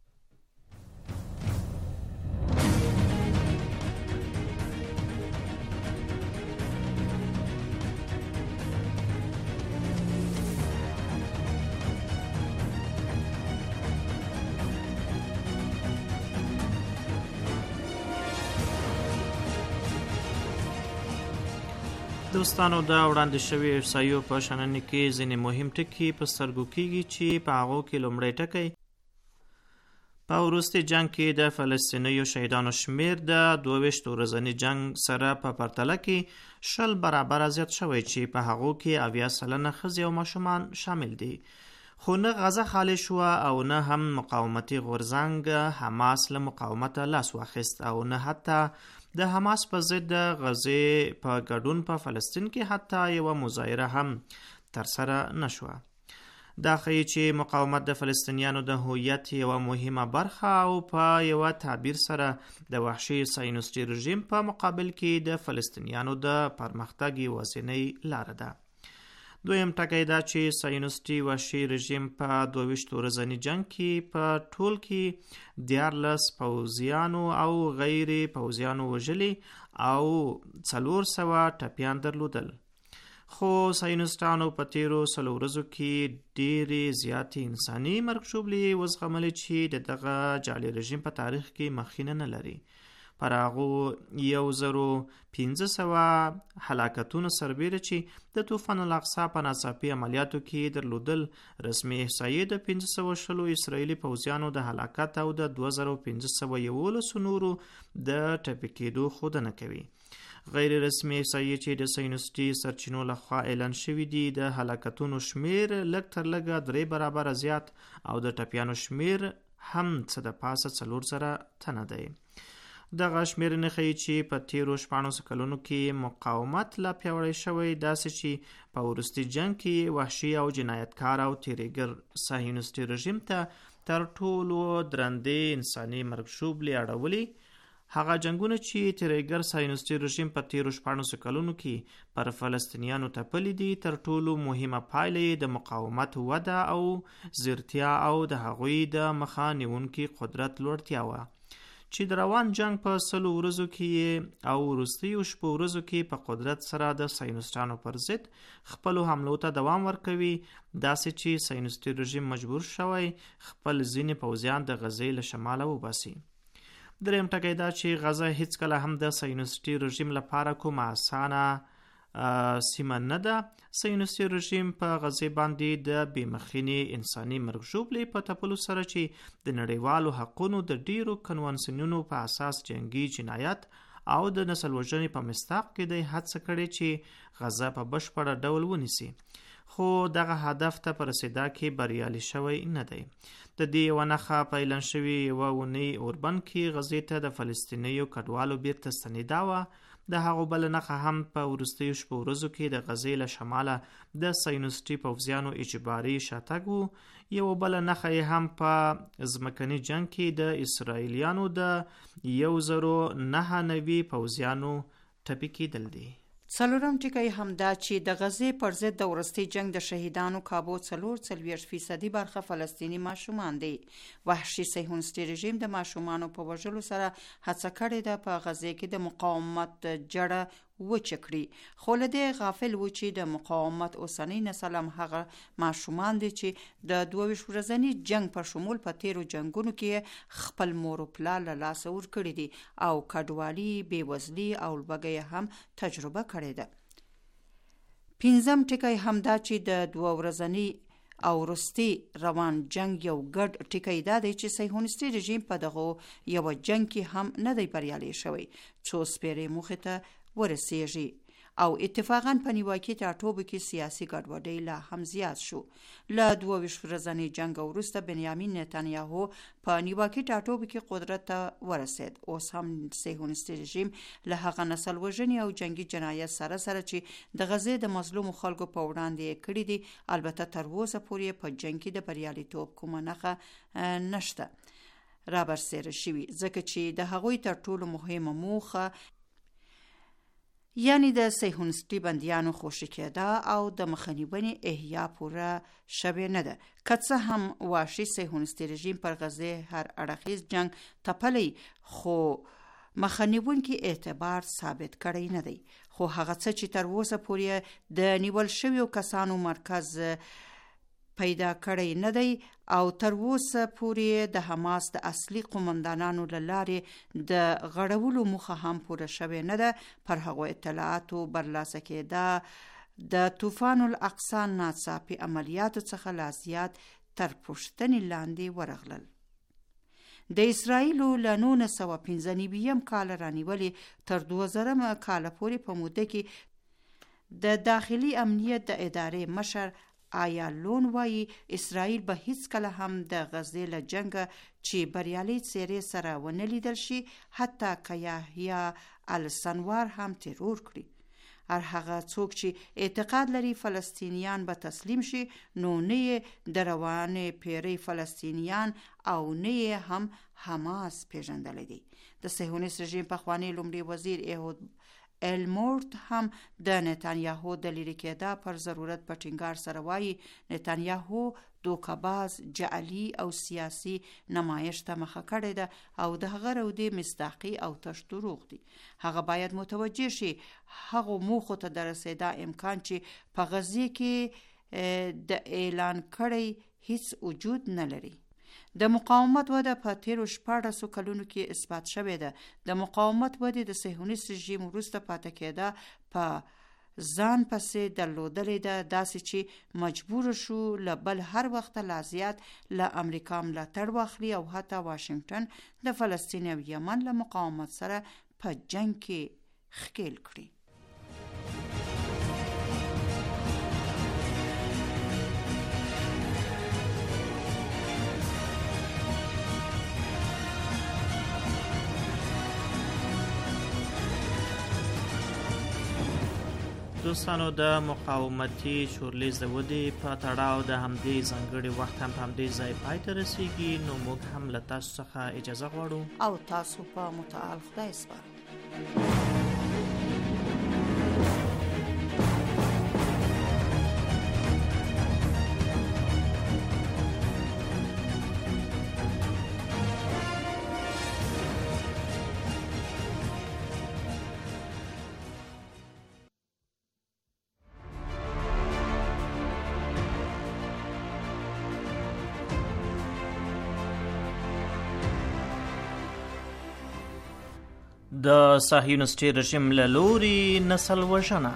دوستانو دا وړاندې شوي احصایو په شننې کې ځینې مهم ټکي په سترګو کېږي چې په هغو کې لومړی ټکی په وروستي جنگ کې د فلسطینیو شهیدانو شمیر د دوه ویشت ورځني جنگ سره په پرتله کې شل برابره زیات شوی چې په هغو کې اویا سلنه ښځې او ماشومان شامل دي. خو نه غزه خالی شو او نه هم مقاومتي غورځنګ حماس له مقاومت لاس واخیست او نه حتی د حماس په ضد غزه په ګډون په فلسطین کې حتی یو مظاهره هم تر سره نشوه. دا ښیي چې مقاومت د فلسطینیانو د هویت یوه مهمه برخه او په یوه تعبیر سره د وحشي صهیونیستي رژیم په مقابل کې د فلسطینیانو د پرمختګ یوازینۍ لاره ده. دویم ټکی دا چې صهیونیستي وحشي رژیم په دوه ویشت ورځني جنګ کې په ټول کې دیارلس پوځیانو او غیر پوځیانو وژلي او څلور سوه ټپیان درلودل. خو صهیونیستانو په تیرو سلو ورځو کې ډېرې زیاتې انساني مرګ ژوبلې وزغملې چې د دغه جعلي رژیم په تاریخ کې مخینه نه لري. پر هغو یو زرو پنځه سوه هلاکتونو سربیره چې د طوفان الاقصی په ناڅاپي عملیاتو کې درلودل، رسمي احصایې د پنځه سوه شلو اسرائیلي پوځیانو د هلاکت او د دوه زره پنځه سوه یولسو نورو د ټپي کېدو ښودنه کوي. غیر رسمي احصایې چې د صهیونیستي سرچینو لخوا اعلان شوي دي د هلاکتونو شمیر لږ تر لږه درې برابره زیات او د ټپیانو شمیر هم څه د پاسه څلور زره تنه دی. دغه شمیر نه ښیي چې په تیرو شپاړسو کلونو کې مقاومت لا پیاوړی شوی، داسې چې په وروستي جنګ کې وحشي او جنایتکار او تیریګر صهیونیستي رژیم ته تر ټولو درندې انساني مرګ ژوبلې اړولي. هغه جنګونه چې تیریګر صهیونیستي رژیم په تیرو شپاړسو کلونو کې پر فلسطینیانو تپلي دي، تر ټولو مهمه پایله یې د مقاومت وده او زیرتیا او د هغوی د مخه نیونکي قدرت لوړتیا وه چې د روان جنګ په سلو ورځو کې او وروستیو شپو ورځو کې په قدرت سره د صهیونیستانو پر ضد خپلو حملو ته دوام ورکوي، داسې چې صهیونیستي رژیم مجبور شوی خپل ځینې پوځیان د غزې له شماله وباسي. دریم ټکی دا چې غزه هیڅکله هم د صهیونیستي رژیم لپاره کومه اسانه سیمه نه ده. صهیونیستي رژیم په غزې باندې د بېمخینې انساني مرګ ژوبلې په تپلو سره چې د نړیوالو حقونو د ډیرو کنوانسیونونو په اساس جنگي جنایت او د نسل وژنې په مصداق کې د هڅه کړې چې غزه په بشپړه ډول ونیسي، خو دغه هدف ته په رسیدا کې بریالي شوی نه دی. د دې یوه نښه په اعلان شوي یوه اونۍ اوربند کې غزې ته د فلسطینیو کډوالو بیرته ستنېدا وه. د هغو بله نښه هم په وروستیو شپو ورځو کې د غزې له شماله د صهیونیستي پوځیانو اجباري شاتګ و. یوه بله نښه یې هم په ځمکني جنګ کې د اسرائیلیانو د یو زرو نهه نوي پوځیانو ټپي کېدل دي. څلورم ټکی هم دا چې د غزې پر ضد د وروستي جنګ د شهیدانو کابو څلور څلوېښت فیصدي برخه فلسطیني ماشومان دي. وحشي صهیونیستي رژیم د ماشومانو په وژلو سره هڅه کړې ده په غزې کې د مقاومت جړه وچه کړي، خو له دې غافل و چې د مقاومت اوسنی نسل هم هغه ماشومان دي چې د دوه ویشت ورځني جنګ په شمول په تیرو جنګونو کې خپل مور او پلار له لاسه ورکړي دي او کډوالي، بېوزلي او لوږه هم تجربه کړې ده. پنځم ټکی هم دا چې د دوه ورځني او وروستي روان جنگ یو ګډ ټکی دا دی چې صهیونیستي رژیم په دغه یو جنگ کې هم نه دی بریالی شوی څو سپېرې موخې ته ورسیږي او اتفاقا په نیواکي ټاټوبو کې سیاسي ګډوډۍ لا هم زیات شو. له دوه ویشت ورځني جنګ وروسته بنیامین نتانیاهو په نیواکي ټاټوبو کې قدرت ته ورسید. اوس هم صهیونیستي رژیم له هغه نسل وژنې او جنگي جنایت سره سره چې د غزې د مظلومو خلکو په وړاندې یې کړي دي، البته تر اوسه پورې په جنګ کې د بریالیتوب کومه نښه نشته را برسېره شوي، ځکه چې د هغوی تر ټولو مهمه موخه یعنی د صهیونیستي بندیانو خوشي کېده او د مخنیوي احیا پوره شوی نه ده. که څه هم وحشي صهیونیستي رژیم پر غزې هر اړخیز جنگ تپلی، خو مخنیوونکي اعتبار ثابت کړی نه دی. خو هغه څه چې تر اوسه پورې د نیول شویو کسانو مرکز پیدا کړی نه دی او تر اوسه پورې د حماس د اصلي قومندانانو له لارې د غړولو موخه هم پوره شوې نه ده. پر هغو اطلاعاتو برلاسه کېده د طوفان الاقصی ناڅاپي عملیاتو څخه لا زیات تر پوښتنې لاندې ورغلل. د اسرائیلو له نولس سوه پنځه نوي کال رانیولې تر دوه زره کال پورې په موده کې د داخلي امنیت د ادارې مشر آیالون وایي اسرائیل به هیڅ کله هم د غزې له جنګه چې بریالي څیرې سره ونه لیدل شي، حتی که یحیی السنوار هم ترور کړي. هر هغه څوک چې اعتقاد لري فلسطینیان به تسلیم شي، نو نه د روانې پیړۍ فلسطینیان او نه هم حماس پیژندلی دی. د صهیونیست رژیم پخوانی لومړي وزیر ایهود المورت هم د نتانیاهو د لرې کېدا پر ضرورت په ټینګار سره وایي نتانیاهو دوکه‌باز، جعلي او سیاسي نمایش ته مخه کړې ده او د هغه رودې مصداقي او تش دروغ دي. هغه باید متوجه شي هغه موخو ته د رسېدا امکان چې په غزې کې د اعلان کړی هیڅ وجود نه لري. د مقاومت وده په تیرو شپاړسو کلونو کې اثبات شوې ده. د مقاومت وده د صهیونیست رژیم وروسته پاتې کېده په ځان پسې درلودلې ده، داسې چې مجبور شو له بل هر وخت لا زیات له امریکا ملاتړ واخلي او حتی واشنگټن د فلسطین او یمن له مقاومت سره په جنگ کې ښکیل کړي. دوستانو، د مقاومتي شورلیز د ودې په تړاو د همدې ځانګړي وخت هم په همدې ځای پای ته رسیږي. نو موږ هم له تاسو څخه اجازه غواړو او تاسو په متعال خدای سپارو. د صهیونیستي رژیم له لوري نسل وژنه.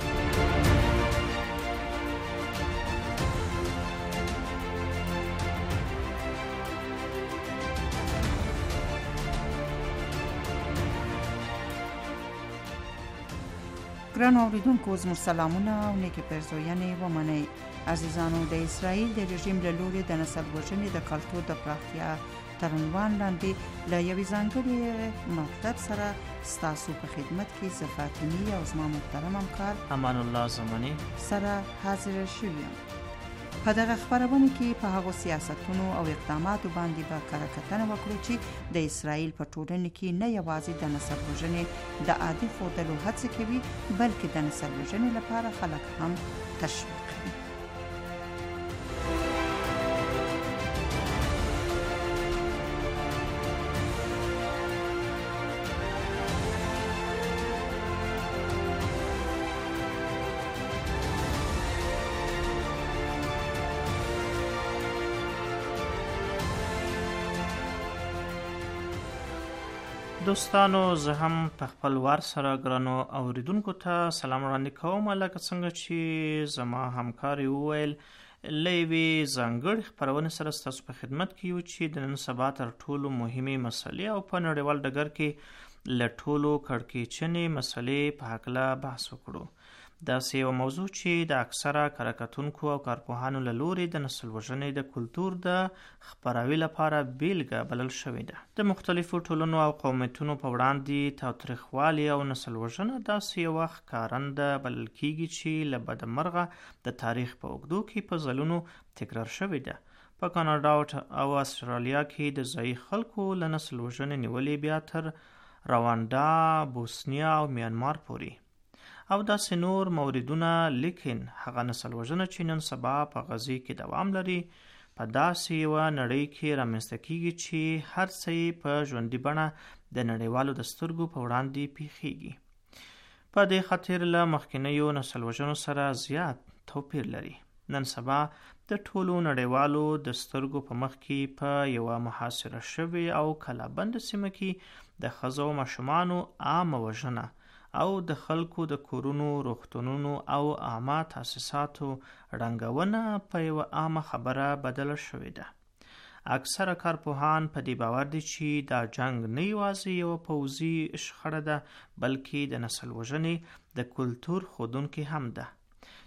ګرانو اوریدونکو، زموږ سلامونه او نیکې پیرزوینې ومنئ. عزیزانو، د اسرائیل د رژیم له لوري د نسل وژنې د کلتور د پراختیا تر عنوان لاندې له یوې ځانګړي مطلب سره ستاسو په خدمت کې زه فاطمي او زما محترم همکار امان الله زماني سره حاضر شوم. په دغه خبرونه کې په هغو سیاستونو او اقداماتو باندې به کره کتنه وکړو چې د اسرائیل په ټولنه کې نه یوازې د نسل وژنې د عادي ښودلو هڅه کوي، بلکې د نسل وژنې لپاره خلک هم تشویق کوي. دوستانو، زه هم په خپل وار سره ګرانو اوریدونکو ته سلام وړاندې کوم. لکه څنګه چې زما همکار وویل، له یوې ځانګړې خپرونې سره ستاسو په خدمت کې یو چې د نن سبا تر ټولو مهمې مسلې او په نړیوال ډګر کې له ټولو کړکېچنې مسلې په هکله بحث وکړو. داسې یوه موضوع چې د اکثره کره کتونکو او کارپوهانو له لوري د نسل وژنې د کلتور د خپراوي لپاره بیلګه بلل شوې ده. د مختلفو ټولنو او قومیتونو په وړاندې تاوتریخوالي او نسل وژنه داسې یوه ښکارنده بلل کیږي چې له بدمرغه د تاریخ په اوږدو کې په ځلونو تکرار شوې ده. په کاناډا او استرالیا کې د ځایي خلکو له نسل وژنې نیولې بیا تر روانډا، بوسنیا او میانمار پورې او داسې نور موردونه. لیکن هغه نسل وژنه چې نن سبا په غزې کې دوام لري په داسې یوه نړۍ کې رامنځته کیږي چې هر څه یې په ژوندي بڼه د نړیوالو د سترګو په وړاندې پیښیږي. په دې خاطر له مخکینیو نسل وژنو سره زیات توپیر لري. نن سبا د ټولو نړیوالو د سترګو په مخ کې په یوه محاصره شوې او کلابند سیمه کې د ښځو او ماشومانو عامه وژنه او د خلکو د کورونو، روغتونونو او عامه تاسیساتو ړنګونه په یوه عامه خبره بدله شوې ده. اکثره کارپوهان په دې باور دي چې دا جنگ نه یوازې یوه پوځي شخړه ده، بلکې د نسل وژنې د کلتور ښودونکې هم ده.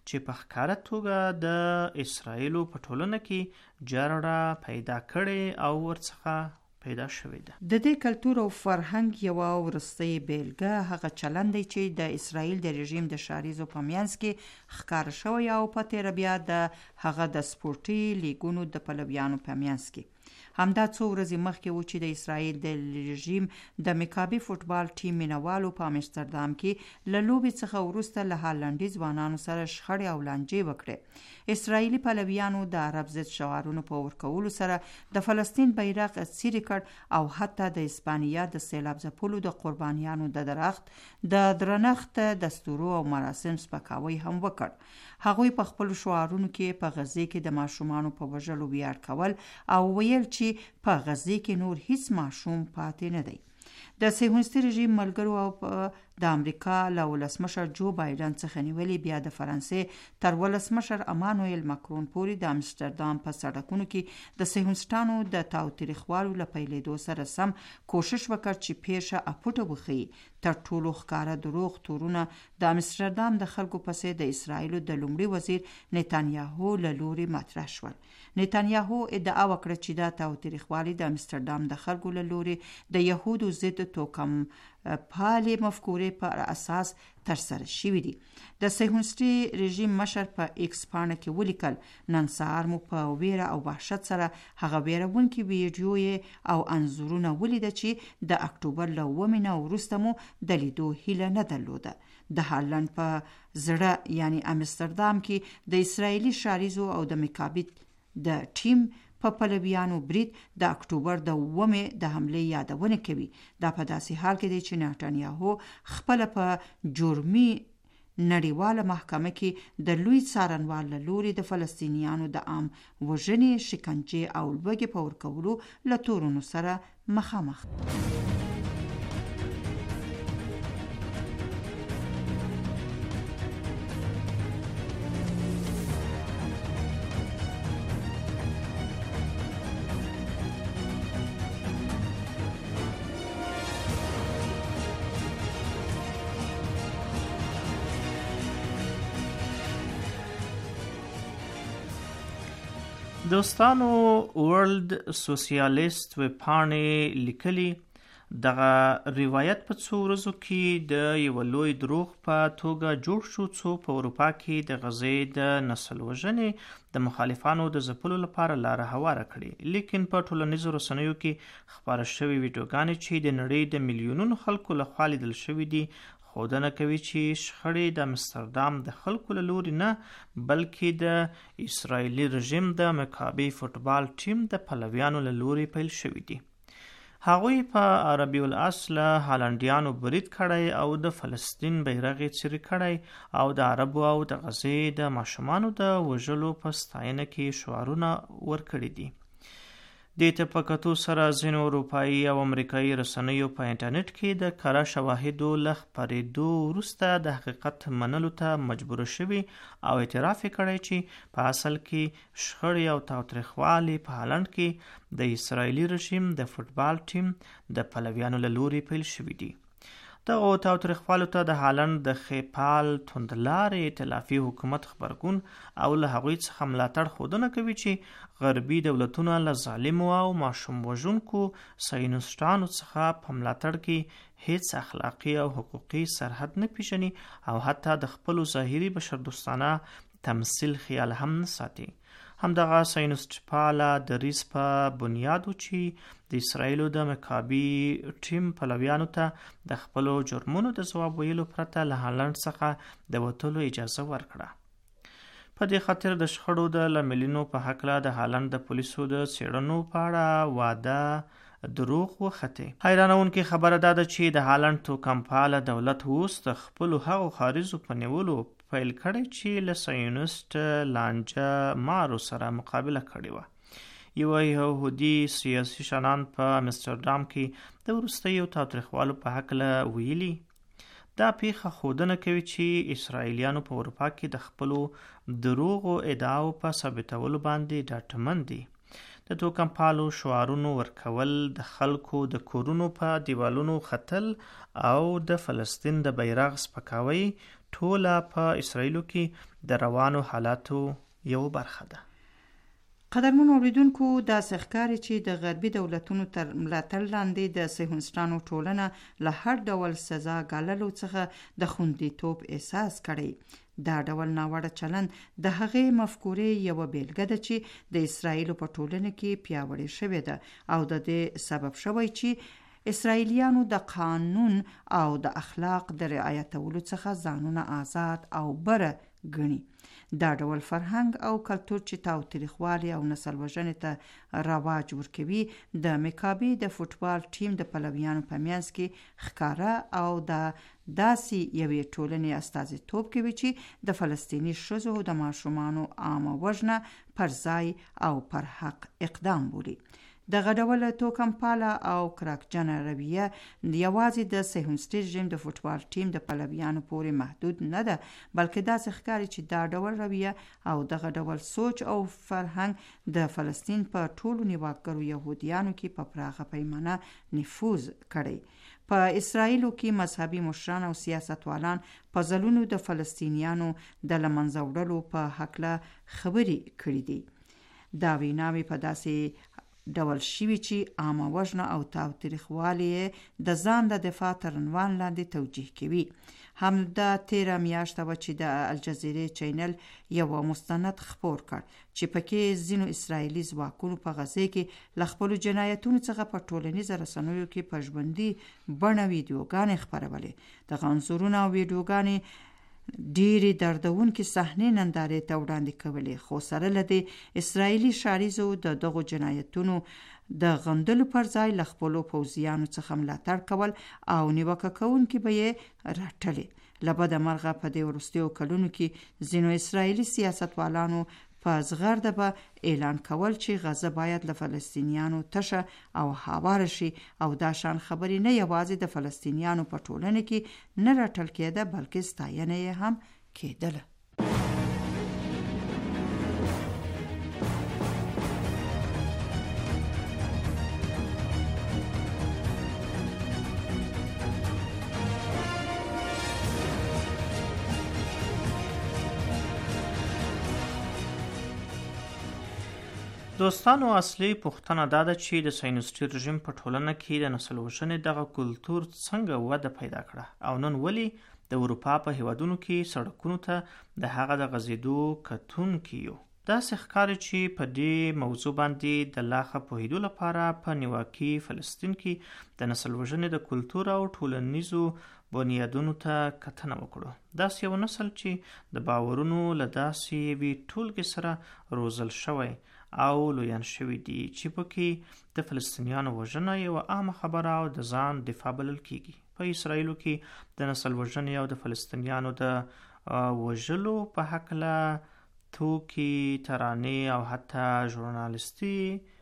چې په ښکاره توګه د اسرائیلو په ټولنه کې جرړه پیدا کړې او ورڅخه پیدا شوې ده. د دې کلتور او فرهنګ یوه وروستۍ بیلګه هغه چلند دی چې د اسرائیل د رژیم د شاریزو په منځ کې ښکاره شوی او په تېره بیا د هغه د سپورټي لیګونو د پلویانو په منځ کې. همدا څو ورځې مخکې و چې د اسرائیل د رژیم د مکابي فوټبال ټیم مینوالو په امستردام کې له لوبې څخه وروسته له هالنډي ځوانانو سره شخړې او لانجې وکړې. اسرائیلي پلویانو د عرب ضد شعارونو په ورکولو سره د فلسطین بیرغ څیرې کړ او حتی د اسپانیا د سیلاب ځپلو د قربانیانو د درخت د درنښت دستورو او مراسم سپکاوی هم وکړ. هغوی په خپل شعارونو کې په غزې کې د ماشومانو په وژلو ویاړ کول او ویل چې په غزې کې نور هیڅ ماشوم پاتې نه دی. د صهیونیستي رژیم ملګرو او د امریکا له ولسمشر جو بایدن څخه نیولې بیا د فرانسې تر ولسمشر امانوئل ماکرون پورې د امستردام په سړکونو کې د صهیونیستانو د تاوتریخوالو له پیلېدو سره سم کوشش وکړ چې پیښه اپوټه وښیي. تر ټولو ښکاره دروغ تورونه د امستردام د خلکو پسې د اسرائیلو د لومړي وزیر نتانیاهو له لوري مطرح شول. نتانیاهو ادعا وکړه چې دا تاوتریخوالی د امستردام د خلکو له لوري د یهودو ضد توکم پالې مفکورې پر اساس ترسره شوي دي. د صهیونیستي رژیم مشر په ایکس پاڼه کې ولیکل، نن سهار مو په ویره او وحشت سره هغه ویرونکي ویډیوې او انځورونه ولیده چې د اکتوبر له اوومې نه وروسته مو د لیدو هیله نه درلوده. د هالند په زړه یعنی امستردام کې د اسرائیلي شاریزو او د مکابي د ټیم په پلویانو برید د اکتوبر د اوومې د حملې یادونه کوي. دا په داسې حال کې دی چې نتانیاهو خپل په جرمي نړیواله محکمه کې د لوی څارنوال له لوري د فلسطینیانو د عام وژنې، شکنجې او لوږې په ورکولو له تورونو سره مخامخ. دوستانو، ورلد سوسیالیست ویبپاڼې لیکلي دغه روایت په څو ورځو کې د یو لوی دروغ په توګه جوړ شو څو په اروپا کې د غزې د نسل وژنې د مخالفانو د ځپلو لپاره لاره هواره کړي. لیکن په ټولنیزو رسنیو کې خپاره شوي ویډیوګانې چې د نړۍ د میلیونونو خلکو لخوا لیدل شوي دي ښودنه کوي چې شخړې د امستردام د خلکو له لوري نه بلکې د اسرائیلي رژیم د مکابي فوټبال ټیم د پلویانو له لوري پیل شوي دي. هغوی په عربي الاصل هالنډیانو برید کړی او د فلسطین بیرغ یې څیرې کړی او د عربو او د غزې د ماشومانو د وژلو په ستاینه کې شعارونه ورکړي دي. د اتفاقاتو سره ځینو اروپایي او امریکایي رسنیو په انټرنیټ کې د کره شواهدو له خپرېدو وروسته د حقیقت منلو ته مجبور شوي او اعتراف یې کړی چې په اصل کې شخړې او تاوتریخوالي په هالند کې د اسرائیلي رژیم د فوټبال ټیم د پلویانو له لوري پیل شوي دي. دغه تاوتریخوالو ته د هالند د خیپال توندلارې ائتلافي حکومت خبرګون او له هغوی څخه ملاتړ ښودنه کوي چې غربي دولتونه له ظالمو او ماشوم وژونکو صهیونیستانو څخه په ملاتړ کې هیڅ اخلاقي او حقوقي سرحد نه پیژني او حتی د خپلو ظاهري بشردوستانه تمثیل خیال هم نه ساتي. همدغه صهیونیست پاله دریځ په بنیاد و چې د اسرائیلو د مکابي ټیم پلویانو ته د خپلو جرمونو د ځواب ویلو پرته له هالند څخه د وتلو اجازه ورکړه. په دې خاطر د شخړو د لاملونو په هکله د هالند د پولیسو د څېړنو په اړه واده دروغ وختي. حیرانونکې خبره دا ده چې د هالند توکمپاله دولت اوس د خپلو هغو خارجو په نیولو پیل کړی چې له صهیونیست لانجه مارو سره مقابله کړې وه. یو یهودي سیاسي شنان په امستردام کې د وروستیو تاوتریخوالو په هکله ویلي. دا پیښه ښودنه کوي چې اسرائیلیانو په اروپا کې د خپلو دروغو ادعاو په ثابتولو باندې ډاډمن دي. د توکمپالو شعارونو ورکول، د خلکو د کورونو په دیوالونو ختل او د فلسطین د بیرغ سپکاوی ټوله په اسرائیلو کې د روانو حالاتو یو برخه ده. قدرمن اوریدونکو، دا ښکاري چې د غربي دولتونو تر ملاتړ لاندې د صهیونیستانو ټولنه له هر ډول سزا ګاللو څخه د خوندیتوب احساس کړی. دا ډول ناوړه چلند د هغې مفکورې یوه بیلګه ده چې د اسرائیلو په ټولنه کې پیاوړې شوې ده او د دې سبب شوی چې اسرائیلیانو د قانون او د اخلاق د رعایتولو څخه ځانونه آزاد او بره ګڼي. دا ډول فرهنګ او کلتور چې تاوتریخوالي او نسل وژنې ته رواج ورکوي، د مکابي د فوټبال ټیم د پلویانو په منځ کې ښکاره او د داسې یوې ټولنې استازیتوب کوي چې د فلسطیني ښځو او د ماشومانو عامه وژنه پر ځای او پر حق اقدام بولي. دغه ډول توکمپاله او کراکجنه رویه یوازې د صهیونیستي رژیم د فوټبال ټیم د پلویانو پورې محدود نه ده، بلکې داسې ښکاري چې دا ډول رویه او دغه ډول سوچ او فرهنګ د فلسطین په ټولو نیواکګرو یهودیانو کې په پراخه پیمانه نفوذ کړی. په اسرائیلو کې مذهبي مشران او سیاستوالان په ځلونو د فلسطینیانو د له منځه وړلو په هکله خبرې کړي دي. دا ویناوې په داسې ډول شوي چې عامه وژنه او تاوتریخوالی د ځان د دفاع تر عنوان لاندې توجیه کوي. همدا تیره میاشته وه چې د الجزیرې چینل یو مستند خپور کړ چې پکې ځینو اسرائیلي ځواکونو په غزې کې له خپلو جنایتونو څخه په ټولنیزو رسنیو کې په ژوندي بڼه ویډیوګانې خپرولې. دغه انځورونه او ویډیوګانې ډیرې دردونکې صحنې نندارې ته وړاندې کولې، خو سره له دې اسرائیلي شاریزو د دغو جنایتونو د غندلو پر ځای له خپلو پوځیانو څخه ملاتړ کول او نیوکه کوونکي به یې رټلې. له بده مرغه په دې وروستیو کلونو کې ځینو اسرائیلي سیاستوالانو په زغرده به اعلان کول چې غزه باید له فلسطینیانو تشه او هواره شي، او دا شان خبرې نه یوازې د فلسطینیانو په ټولنه کې نه رټل کېده، بلکې ستاینه یې هم کېدله. دوستانو، اصلي پوښتنه دا ده چې د صهیونیستي رژیم په ټولنه کې د نسل وژنې دغه کلتور څنګه وده پیدا کړه او نن ولې د اروپا په هیوادونو کې سړکونو ته د هغه د غځېدو کتونکي یو. داسې ښکاري چې په دې موضوع باندې د لا ښه پوهېدو لپاره په نیواکي فلسطین کې د نسل وژنې د کلتور او ټولنیزو بنیادونو ته کتنه وکړو. داسې یو نسل چې د باورونو له داسې یوې ټولګې سره روزل شوی او لویان شوي دي چې پکې د فلسطینیانو وژنه یوه عامه خبره او د ځان دفاع بلل کیږي. په اسرائیلو کې د نسل وژنې او د فلسطینیانو د وژلو په هکله توکي، ترانې او حتی ژورنالیستي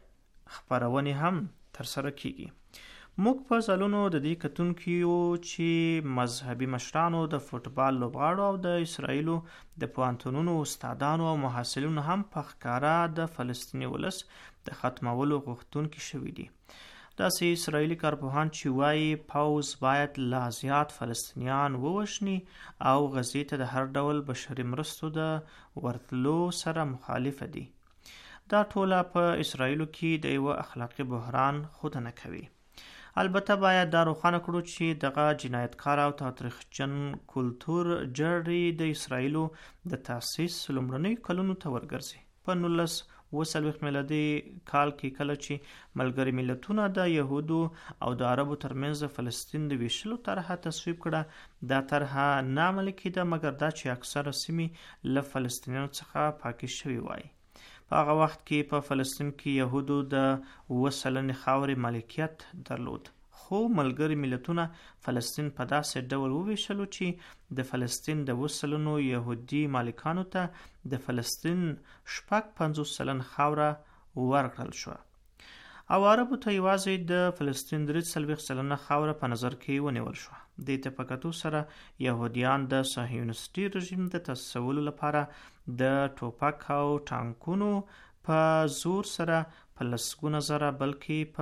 خپرونې هم ترسره کیږي. موږ په ځلونو د دې کتونکیو چې مذهبي مشرانو، د فوټبال لوبغاړو او د اسرائیلو د پوهنتونونو استادانو او محصلینو هم په ښکاره د فلسطیني ولس د ختمولو غوښتونکي شوي دي. داسې اسرائیلي کارپوهان چې وایي پوځ باید لا زیات فلسطینیان ووژني او غزې ته د هر ډول بشري مرستو د ورتلو سره مخالفه دي. دا ټوله په اسرائیلو کې د یوه اخلاقي بحران ښودنه کوي. البته باید دا روښانه کړو چې دغه جنایتکار او تاریخجن کلتور جړې د اسرائیلو د تاسیس لومړنیو کلونو ته ورګرځي. په نولس اوه څلوېښت میلادي کال کې کله چې ملګري ملتونه د یهودو او د عربو ترمنځ د فلسطین د ویشلو طرحه تصویب کړه، دا طرحه نه عملي کېده، مګر دا چې اکثره سیمې له فلسطینیانو څخه پاکې شوي وای. په هغه وخت کې په فلسطین کې یهودو د اوه سلنې خاورې مالکیت درلود، خو ملګري ملتونه فلسطین په داسې ډول وویشلو چې د فلسطین د اوه سلنو یهودي مالکانو ته د فلسطین شپږ پنځوس سلن خاوره ورکړل شوه او عربو ته یوازې د فلسطین درې څلوېښت سلنه خاوره په نظر کې ونیول شوه. دې ته په کتو سره یهودیان د صهیونیستي رژیم د تاسیسولو لپاره د ټوپک او ټانکونو په زور سره په لسګونه زره بلکې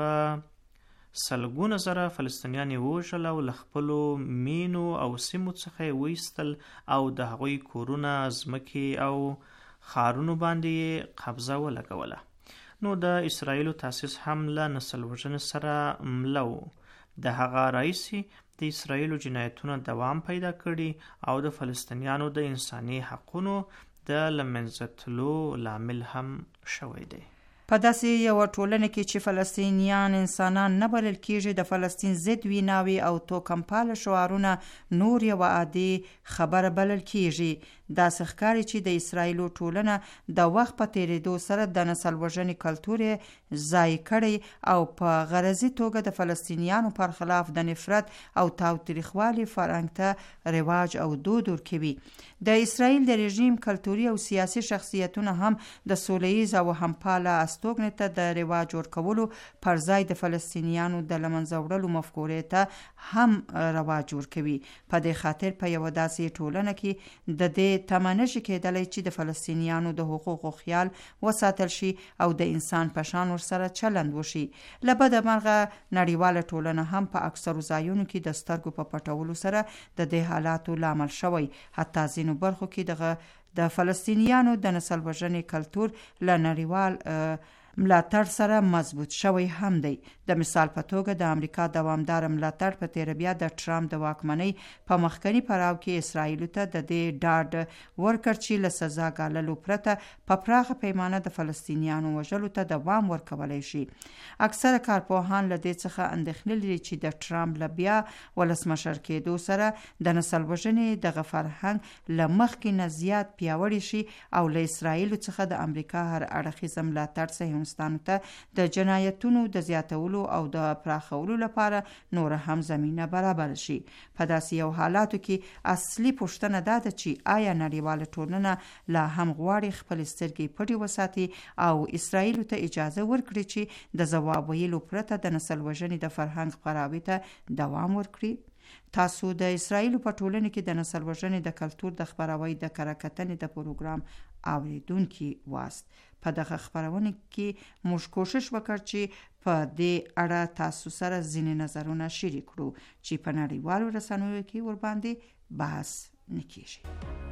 په سلګونه زره فلسطینیان یې ووژل او له خپلو مینو او سیمو څخه یې وایستل او د هغوی کورونه، ځمکې او ښارونو باندې یې قبضه ولګوله. نو د اسرائیلو تاسیس هم له نسل وژنې سره مله و. د هغه راهیسې د اسرائیلو جنایتونه دوام پیدا کړي او د فلسطینیانو د انساني حقونو د له منځه تلو لامل هم شوی دی. په داسې یو ټولنه کې چې فلسطینیان انسانان نه بلل کېږي، د فلسطین ضد ویناوي او توکمپاله شعارونه نور یو عادي خبره بلل کېږي. داسې ښکاري چې د اسرائیلو ټولنه د وخت په تیریدو سره د نسل وژنې کلتور یې ضایع کړی او په غرضي توګه د فلسطینیانو پر خلاف د نفرت او تاوتریخوالي فرهنګ ته رواج او دود ورکوي. د اسرائیل د رژیم کلتوري او سیاسي شخصیتونه هم د سولیز او همپاله استوګنې ته د رواج ورکولو پر ځای د فلسطینیانو د له منځه وړلو مفکورې ته هم رواج ورکوي. په دې خاطر په یوه داسې ټولنه کې د دې تمه نشي کېدلی چې د فلسطینیانو د حقوقو خیال وساتل شي او د انسان په شان ورسره چلند وشي. له بده مرغه نړیواله ټولنه هم په اکثرو ځایونو کې د سترګو په پټولو سره د دې حالاتو لامل شوی. حتی ځینو برخو کې دغه د فلسطینیانو د نسل وژنې کلتور له نړیوال ملاتړ سره مضبوط شوی هم دی. د مثال په توګه د امریکا دوامدار ملاتړ په تیر بیا د ټرامپ د واکمنۍ په مخکنی پړاو کې اسرائیل ته د دې ډاډ ورکړ چې له سزا ګاللو پرته په پراخه پیمانه د فلسطینیانو وژلو ته دوام ورکولی شي. اکثره کارپوهان له دې څخه اندېښنه لري چې د ټرامپ له بیا ولسمشر کېدو سره د نسل وژنې دغه فرهنګ له مخکې نه زیات پیاوړی شي او له اسرائیل څخه د امریکا هر اړخیزه ملاتړ صهیونیستانو ته د جنایتونو د زیاتولو او د پراخولو لپاره نور هم زمینه برابر شي. په داسې یو حالاتو کې اصلي پوښتنه دا ده چې آیا نړیواله ټولنه لا هم غواړي خپل سترګې پټې وساتي او اسرائیل ته اجازه ورکړي چې د ځواب ویلو پرته د نسل وژنې د فرهنګ خپراوي ته دوام ورکړي؟ تاسو د اسرائیل په ټولنه کې د نسل وژنې د کلتور د خپراوي د کراکتنې د پروګرام اوریدونکي واست. په دغه خپرونه کې موږ کوشش وکړ چې په دې اړه تاسو سره ځینې نظرونه شریک کړو چې په نړیوالو رسنیو کې ورباندې بحث نه کیږي.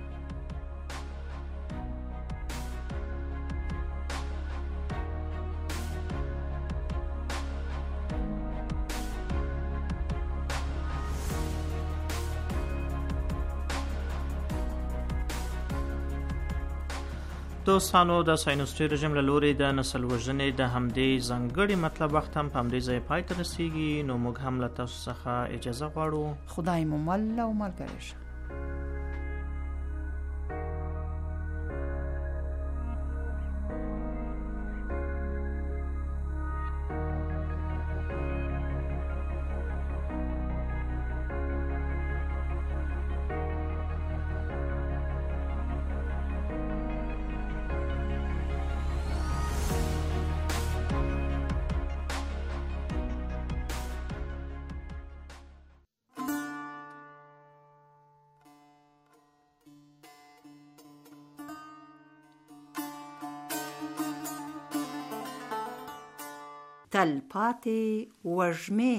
دوستانو، د ساینوسټي رژیم له لوري د نسل وژنې د همدې ځانګړي مطلب وخت هم په همدې ځای پای ته رسیږي. نو موږ هم له تاسو څخه اجازه غواړو. خدای مو مل او ملګری شه. تلپاتې وږمې.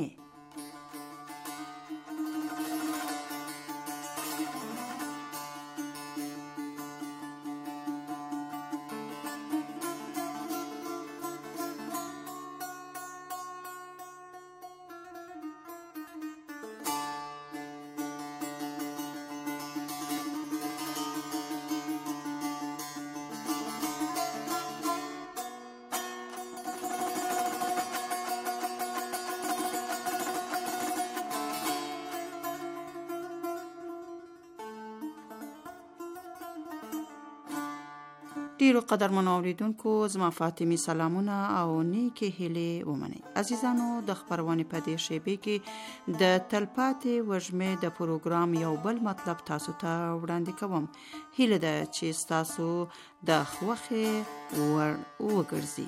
ډیرو قدرمن اوریدونکو، زما فاطمی سلامونه او نیکی هیلې ومنئ. عزیزانو، د خبرونې په دې شیبې کې د تلپاتې وږمې د پروګرام یو بل مطلب تاسو ته وړاندې کوم. هیله ده چې تاسو د خوښې ور وګرځي.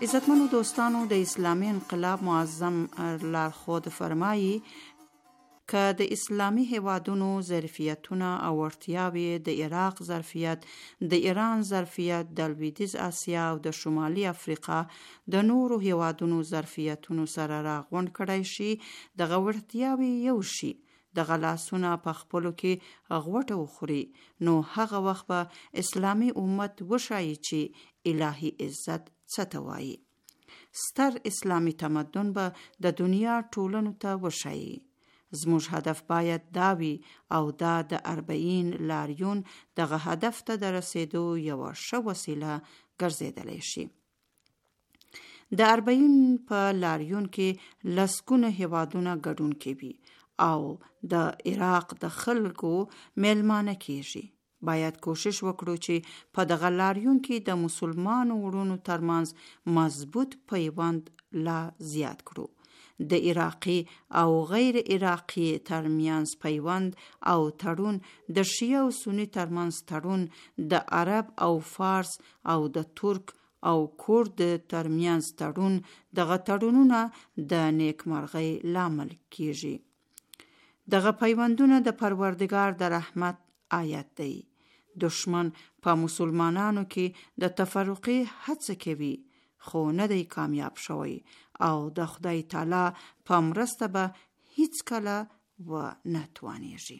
عزتمنو دوستانو، د اسلامي انقلاب معظم لارښود فرمایي که د اسلامي هیوادونو ظرفیتونه او وړتیاوې د عراق ظرفیت، د ایران ظرفیت، د لویدیځ اسیا او د شمالي افریقا د نورو هیوادونو ظرفیتونو سره راغونډ کړای شي، دغه وړتیاوې یو شي، دغه لاسونه په خپلو کې غوټه وخوري، نو هغه وخت به اسلامي امت وښایي چې الهي عزت څه ته وایي. ستر اسلامي تمدن به د دنیا ټولنو ته وښایي. زموږ هدف باید دا وي او دا د اربعین لاریون دغه هدف ته د رسیدو یوه ښه وسیله ګرځېدلی شي. د اربعین په لاریون کې لسګونه هیوادونه ګډون کوي او د عراق د خلکو میلمانه کیږي. باید کوشش وکړو چې په دغه لاریون کې د مسلمانو وروڼو ترمنځ مضبوط پیوند لا زیات کړو. د عراقي او غیر عراقي ترمنځ پیوند او تړون، د شیعه او سنی ترمنځ تړون، د عرب او فارس او د ترک او کورد ترمنځ تړون، دغه تړونونه د نیکمرغۍ لامل کیږي. دغه پیوندونه د پروردګار د رحمت آیت دی. دشمن په مسلمانانو کې د تفرقې هڅه کوي، خو نه دی کامیاب شوی او د خدای تعالی په مرسته به هیڅ کله و نه توانیږي.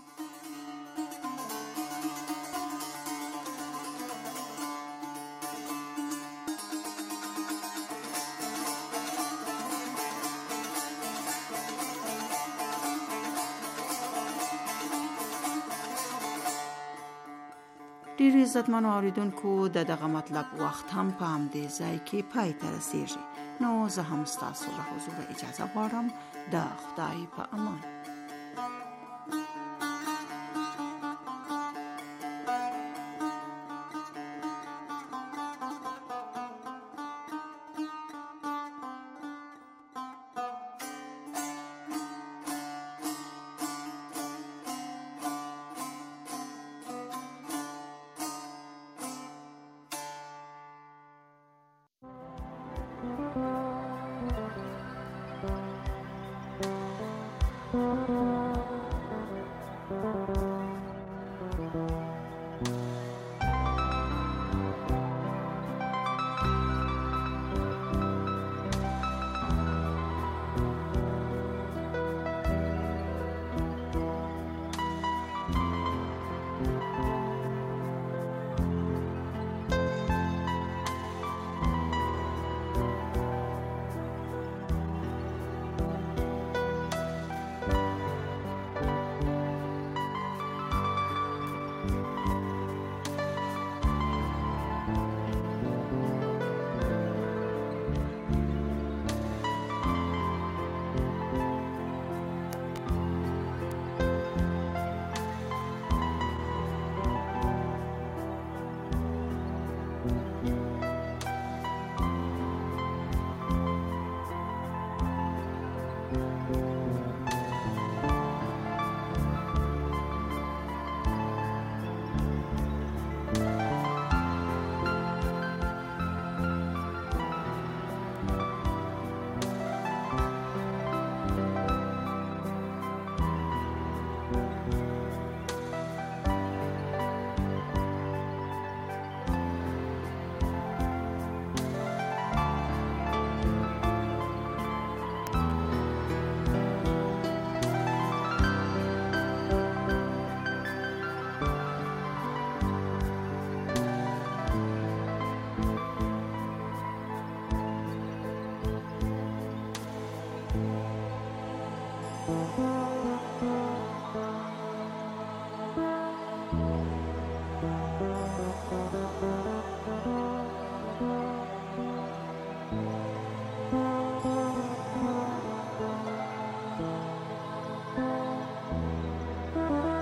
ډیر عزتمنو اوریدونکو، د دغه مطلب وخت هم په همدې ځای کې پای ته رسیږي. نو زه هم ستاسو له حضوره اجازه غواړم. د خدای په امان. Thank you.